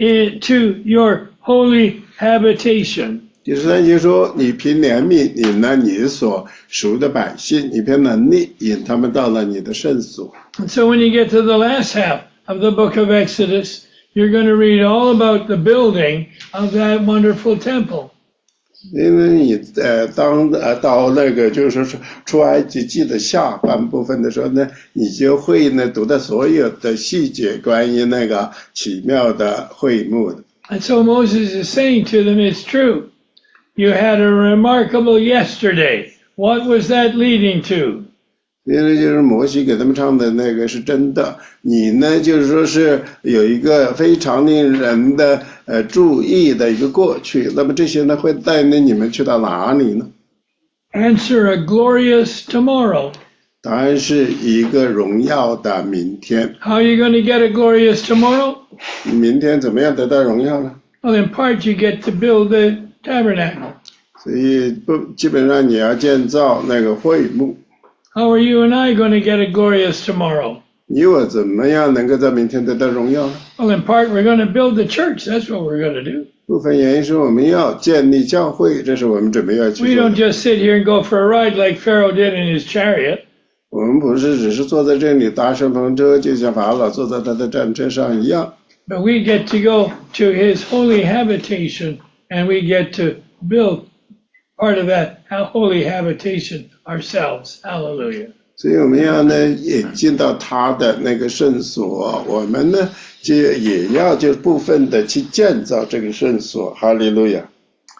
to your holy habitation. 第13节说，你凭怜悯引了你所属的百姓，你凭能力引他们到了你的圣所。 And so when you get to the last half of the book of Exodus, you're going to read all about the building of that wonderful temple. 因为你到那个就是说出埃及记的下半部分的时候呢，你就会呢读到所有的细节关于那个奇妙的会幕的。 And so Moses is saying to them, it's true. You had a remarkable yesterday. What was that leading to? 因为就是摩西给他们唱的那个是真的，你呢就是说是有一个非常令人的注意的一个过去，那么这些呢会带领你们去到哪里呢？ Answer, a glorious tomorrow. 答案是一个荣耀的明天。 How are you going to get a glorious tomorrow? 明天怎么样得到荣耀呢？ Well, in part, you get to build the tabernacle. 所以基本上你要建造那个会幕。 How are you and I going to get a glorious tomorrow? 你我怎么样能够在明天得到荣耀呢？ Well, in part, we're going to build the church. That's what we're going to do. 部分原因是我们要建立教会，这是我们准备要去 We 做 don't 的。 just sit here and go for a ride like Pharaoh did in his chariot. 我们不是只是坐在这里搭顺风车，就像法老坐在他的战车上一样。 But we get to go to his holy habitation, and we get to build part of that holy habitation ourselves. Hallelujah. 所以我们要呢也进到他的那个圣所，我们呢就也要就部分的去建造这个圣所。哈利路亚。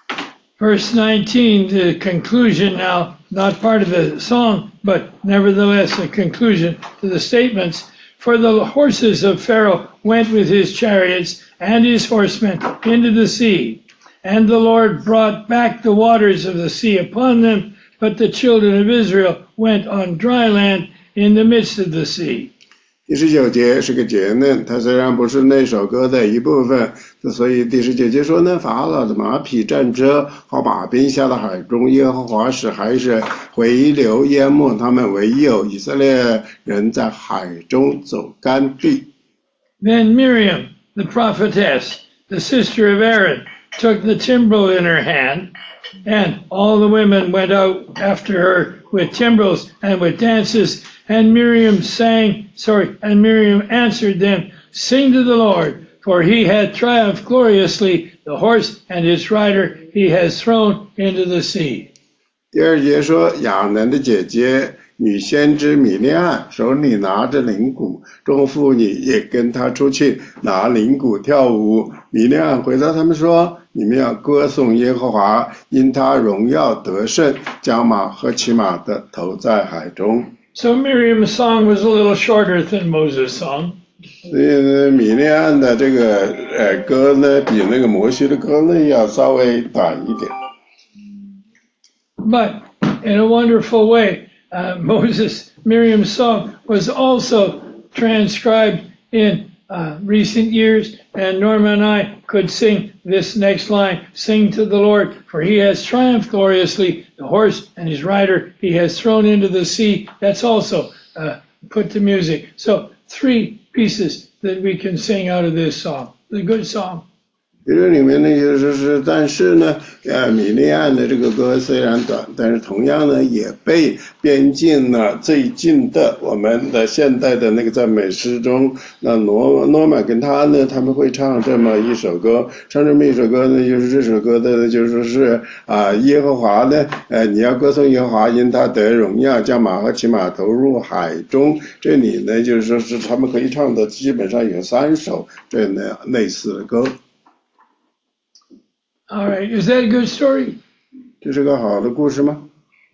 Verse 19, the conclusion now, not part of the song, but nevertheless a conclusion to the statements. For the horses of Pharaoh went with his chariots and his horsemen into the sea, and the Lord brought back the waters of the sea upon them, but the children of Israel went on dry land in the midst of the sea. 第19节是个结论，它虽然不是那首歌的一部分，所以第19节说呢，法老的马匹、战车和马兵下了海中，耶和华使海水回流淹没他们，唯有以色列人在海中走干地。 Then Miriam, the prophetess, the sister of Aaron, took the timbrel in her hand, and all the women went out after her with timbrels and with dances. And Miriam answered them, Sing to the Lord, for he hath triumphed gloriously. The horse and his rider he has thrown into the sea. 第2节说，亚嫩的姐姐女先知米利暗手里拿着铃鼓，众妇女也跟她出去拿铃鼓跳舞。米利暗回答他们说，你们要歌颂耶和华，因他荣耀得胜，将马和骑马的投在海中。 So Miriam's song was a little shorter than Moses' song. 所以呢，米利暗的这个歌呢，比那个摩西的歌呢要稍微短一点。 But in a wonderful way, Miriam's song was also transcribed in recent years, and Norma and I could sing this next line, Sing to the Lord, for he has triumphed gloriously, the horse and his rider he has thrown into the sea. That's also put to music. So 3 pieces that we can sing out of this song. It's a good song. 这里面呢，就是但是呢，米利暗的这个歌虽然短，但是同样呢，也被编进了最近的我们的现代的那个赞美诗中。那诺玛跟他呢，他们会唱这么一首歌，唱这么一首歌呢，就是这首歌的，就是说是耶和华呢，你要歌颂耶和华，因他得荣耀，将马和骑马投入海中。这里呢，就是说是他们可以唱的，基本上有3首这样的类似的歌。 All right, is that a good story? 这是个好的故事吗？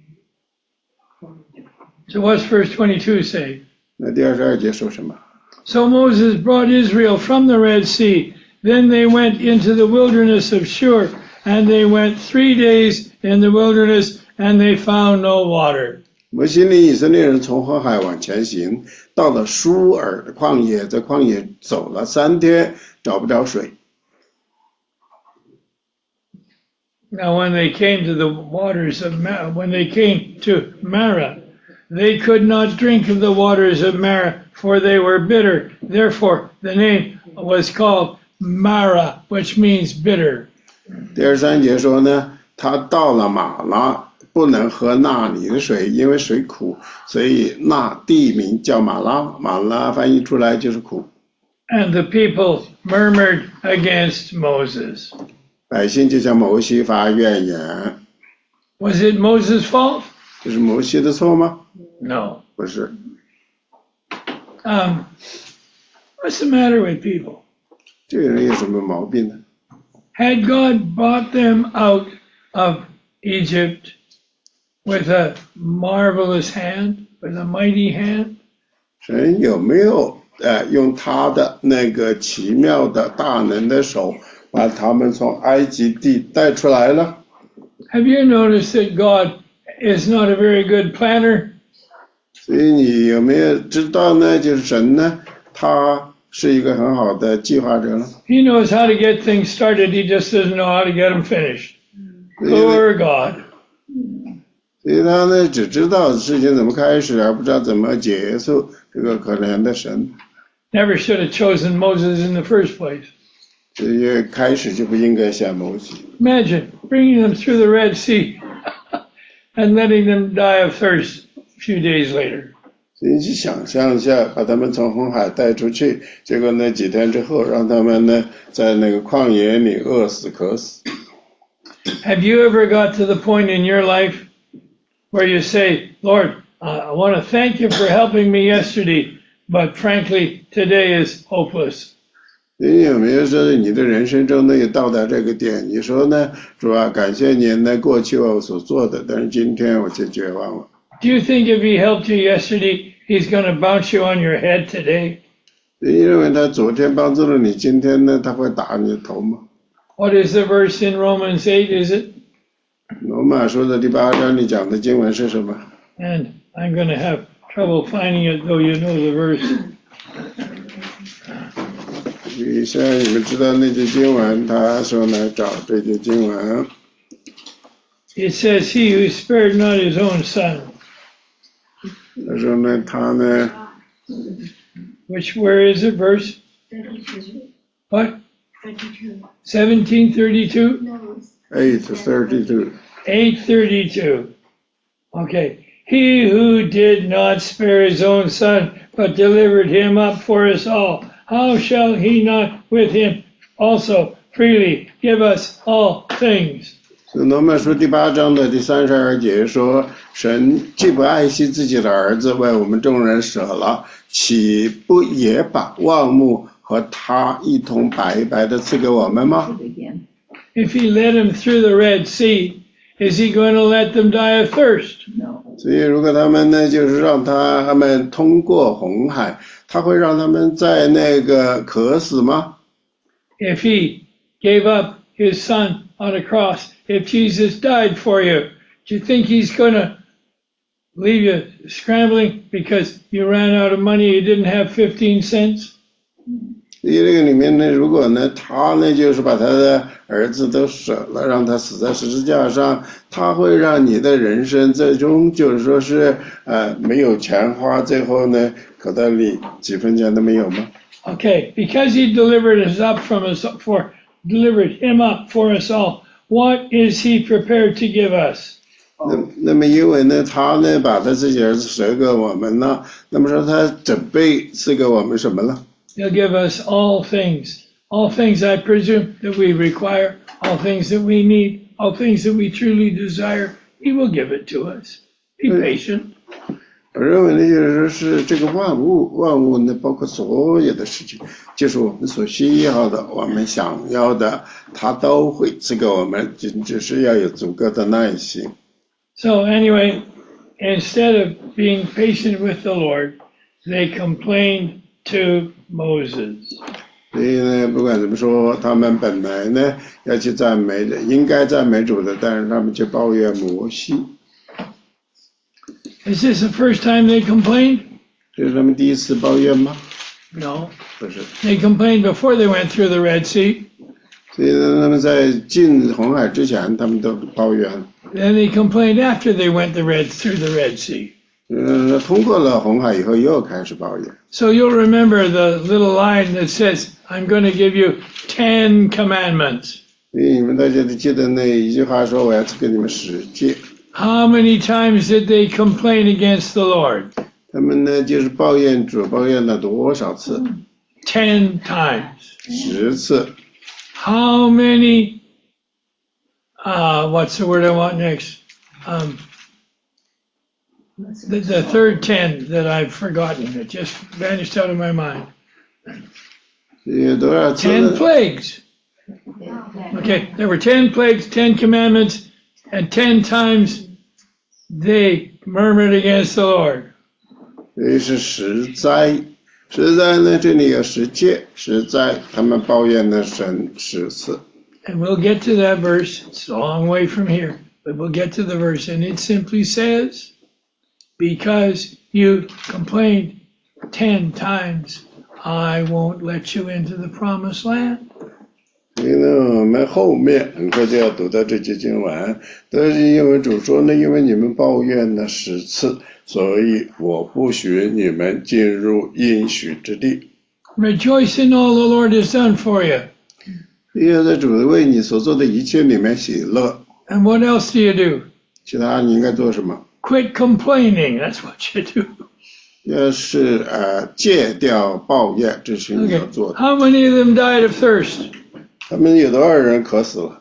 So what's verse 22 say? 那第22节说什么？ So Moses brought Israel from the Red Sea. Then they went into the wilderness of Shur, and they went 3 days in the wilderness, and they found no water. 摩西领以色列人从红海往前行，到了舒尔的旷野，在旷野走了3天，找不着水。 Now, when they came to the waters of when they came to Marah, they could not drink of the waters of Marah, for they were bitter. Therefore, the name was called Marah, which means bitter. 第23节说呢，他到了马拉，不能喝那里的水，因为水苦，所以那地名叫马拉。马拉翻译出来就是苦。 And the people murmured against Moses. 百姓就向摩西发怨言。 Was it Moses' fault? 这是摩西的错吗？ No. 不是。 What's the matter with people? 这个人有什么毛病呢？ Had God brought them out of Egypt with a marvelous hand, with a mighty hand? 神有没有用他的那个奇妙的大能的手把他们从埃及地带出来了？ Have you noticed that God is not a very good planner? 所以你有没有知道呢？就是神呢，他是一个很好的计划者了。 He knows how to get things started, he just doesn't know how to get them finished. Poor God. 所以他呢，只知道事情怎么开始，而不知道怎么结束。这个可怜的神。 Never should have chosen Moses in the first place. 所以开始就不应该选摩西。 Imagine bringing them through the Red Sea and letting them die of thirst a few days later. 所以你去想象一下，把他们从红海带出去，结果呢几天之后，让他们呢在那个旷野里饿死渴死。 Have you ever got to the point in your life where you say, Lord, I want to thank you for helping me yesterday, but frankly, today is hopeless? 你有没有说你的人生中呢也到达这个点？你说呢，主啊，感谢您呢过去我所做的，但是今天我却绝望了。 Do you think if he helped you yesterday, he's going to bounce you on your head today? 你认为他昨天帮助了你，今天呢他会打你的头吗？ What is the verse in Romans 8, is it? 罗马书的第8章里讲的经文是什么？ And I'm going to have trouble finding it, though you know the verse. 现在你们知道那节经文，他说来找这节经文。 It says, he who spared not his own son. 他说呢，他呢 Where is it, verse? 32. What? 32. 1732? No. 8:32。 8:32. Okay. He who did not spare his own son, but delivered him up for us all, how shall he not with him also freely give us all things? 所以罗马书第8章的第32节说，神既不爱惜自己的儿子，为我们众人舍了，岂不也把万物和他一同白白的赐给我们吗？ If he led them through the Red Sea, is he going to let them die of thirst? No. 所以如果他们呢，就是让他们通过红海，他会让他们在那个渴死吗？ If he gave up his son on a cross, if Jesus died for you, do you think he's going to leave you scrambling because you ran out of money, you didn't have 15 cents? 所以这个里面呢，如果呢，他呢就是把他的儿子都舍了，让他死在十字架上，他会让你的人生最终就是说是没有钱花，最后呢口袋里几分钱都没有吗？ Okay, because he delivered him up for us all, what is he prepared to give us? 那么因为呢，他呢把他自己儿子舍给我们了，那么说他准备赐给我们什么了？ He'll give us all things I presume that we require, all things that we need, all things that we truly desire. He will give it to us. Be patient. 我认为呢，就是说是这个万物呢，包括所有的事情，就是我们所需要的，我们想要的，他都会赐给我们，只是要有足够的耐心。 So anyway, instead of being patient with the Lord, they complained to Moses. 所以呢，不管怎么说，他们本来呢要去赞美的，应该赞美主的，但是他们却抱怨摩西。 Is this the first time they complained? 这是他们第一次抱怨吗？ No. 不是。 They complained before they went through the Red Sea. 所以呢，他们在进红海之前，他们都抱怨。 Then they complained after they went through the Red Sea. 通过了红海以后，又开始抱怨。 So you'll remember the little line that says, "I'm going to give you 10 commandments." 所以你们大家都记得那一句话说：“我要赐给你们10诫。” How many times did they complain against the Lord? 他们呢，就是抱怨主，抱怨了多少次 ？10 times. 10次。 How many? What's the word I want next? The third 10 that I've forgotten. It just vanished out of my mind. 有多少次 10 呢？ plagues. Okay, there were 10 plagues, 10 commandments, and 10 times they murmured against the Lord. 所以是10灾。10灾呢，这里有10诫，10灾，他们抱怨了神10次。 And we'll get to that verse. It's a long way from here, but we'll get to the verse. And it simply says, because you complained 10 times, I won't let you into the promised land. 所以呢，我们后面很快就要读到这节经文，都是因为主说呢，因为你们抱怨了10次，所以我不许你们进入应许之地。 Rejoice in all the Lord has done for you. 要在主为你所做的一切里面喜乐。 And what else do you do? 其他你应该做什么？ Quit complaining. That's what you do. 要是戒掉抱怨，这是你要 Okay. 做的。 How many of them died of thirst? 他们有多少人渴死了？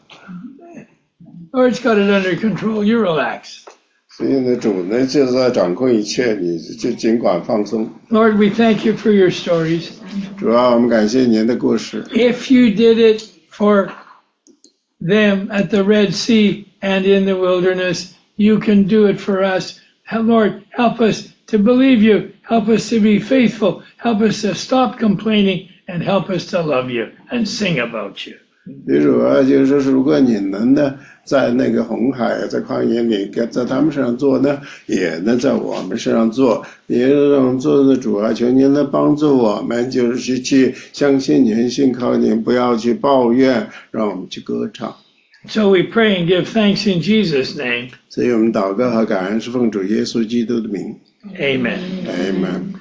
Lord's got it under control. You relax. 所以呢，主呢就是在掌控一切，你就尽管放松。 Lord, we thank you for your stories. 主啊，我们感谢您的故事。 If you did it for them at the Red Sea and in the wilderness, you can do it for us. Lord, help us to believe you. Help us to be faithful. Help us to stop complaining and help us to love you and sing about you. 主啊，就是说，如果你能呢，在那个红海，在旷野里，在他们身上做呢，也能在我们身上做。也让做的主啊，求您来帮助我们，就是去相信您，信靠您，不要去抱怨，让我们去歌唱。 So we pray and give thanks in Jesus' name. 所以我们祷告和感恩是奉主耶稣基督的名。 Amen. Amen.